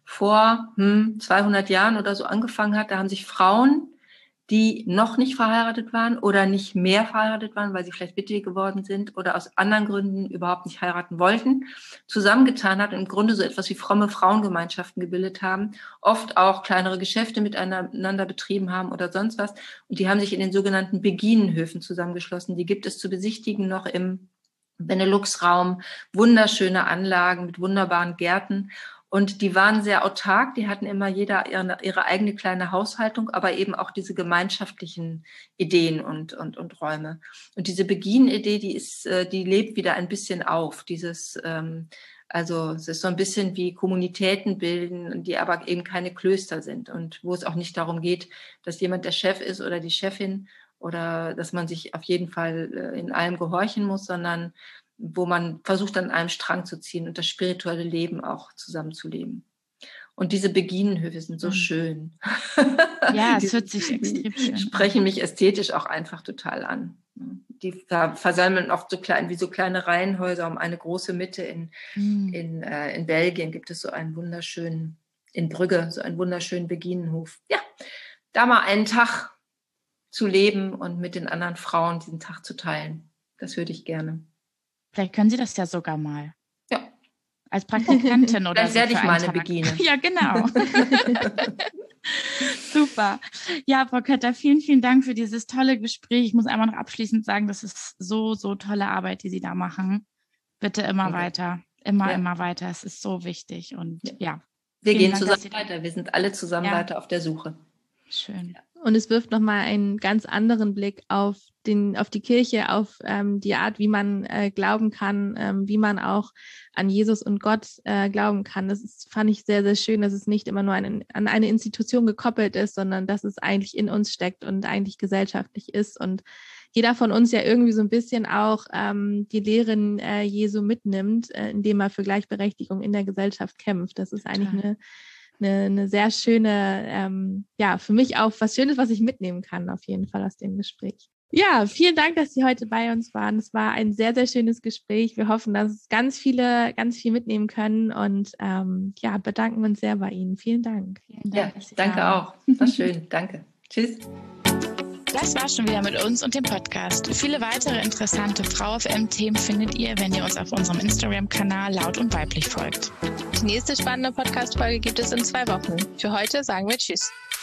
vor hm, zweihundert Jahren oder so angefangen hat. Da haben sich Frauen, die noch nicht verheiratet waren oder nicht mehr verheiratet waren, weil sie vielleicht Witwe geworden sind oder aus anderen Gründen überhaupt nicht heiraten wollten, zusammengetan hat und im Grunde so etwas wie fromme Frauengemeinschaften gebildet haben, oft auch kleinere Geschäfte miteinander betrieben haben oder sonst was. Und die haben sich in den sogenannten Beginenhöfen zusammengeschlossen. Die gibt es zu besichtigen noch im Benelux-Raum, wunderschöne Anlagen mit wunderbaren Gärten. Und die waren sehr autark, die hatten immer jeder ihre, ihre eigene kleine Haushaltung, aber eben auch diese gemeinschaftlichen Ideen und, und, und Räume. Und diese Beginen-Idee, die ist, die lebt wieder ein bisschen auf. Dieses, ähm, also es ist so ein bisschen wie Kommunitäten bilden, die aber eben keine Klöster sind und wo es auch nicht darum geht, dass jemand der Chef ist oder die Chefin oder dass man sich auf jeden Fall in allem gehorchen muss, sondern wo man versucht, an einem Strang zu ziehen und das spirituelle Leben auch zusammenzuleben. Und diese Beginenhöfe sind so mhm. schön. Ja, es hört sich extrem schön an. Sprechen mich ästhetisch auch einfach total an. Die versammeln oft so klein, wie so kleine Reihenhäuser um eine große Mitte. In, mhm. in, äh, in Belgien gibt es so einen wunderschönen, in Brügge, so einen wunderschönen Beginenhof. Ja, da mal einen Tag zu leben und mit den anderen Frauen diesen Tag zu teilen. Das würde ich gerne. Vielleicht können Sie das ja sogar mal. Ja. Als Praktikantin oder so. Dann werde ich mal eine Begine. Ja, genau. Super. Ja, Frau Kötter, vielen, vielen Dank für dieses tolle Gespräch. Ich muss einmal noch abschließend sagen, das ist so, so tolle Arbeit, die Sie da machen. Bitte immer okay. weiter. Immer, ja. immer weiter. Es ist so wichtig. Und ja. ja. Wir gehen Dank, zusammen weiter. Wir sind alle zusammen ja. weiter auf der Suche. Schön. Und es wirft nochmal einen ganz anderen Blick auf den, auf die Kirche, auf ähm, die Art, wie man äh, glauben kann, ähm, wie man auch an Jesus und Gott äh, glauben kann. Das ist, fand ich sehr, sehr schön, dass es nicht immer nur ein, an eine Institution gekoppelt ist, sondern dass es eigentlich in uns steckt und eigentlich gesellschaftlich ist und jeder von uns ja irgendwie so ein bisschen auch ähm, die Lehren äh, Jesu mitnimmt, äh, indem er für Gleichberechtigung in der Gesellschaft kämpft. Das ist eigentlich eine Eine, eine sehr schöne, ähm, ja, für mich auch was Schönes, was ich mitnehmen kann, auf jeden Fall aus dem Gespräch. Ja, vielen Dank, dass Sie heute bei uns waren. Es war ein sehr, sehr schönes Gespräch. Wir hoffen, dass ganz viele ganz viel mitnehmen können und ähm, ja, bedanken uns sehr bei Ihnen. Vielen Dank. Vielen Dank ja, danke haben. Auch. War schön. Danke. Tschüss. Das war schon wieder mit uns und dem Podcast. Viele weitere interessante Frau F M-Themen findet ihr, wenn ihr uns auf unserem Instagram-Kanal Laut und Weiblich folgt. Die nächste spannende Podcast-Folge gibt es in zwei Wochen. Für heute sagen wir Tschüss.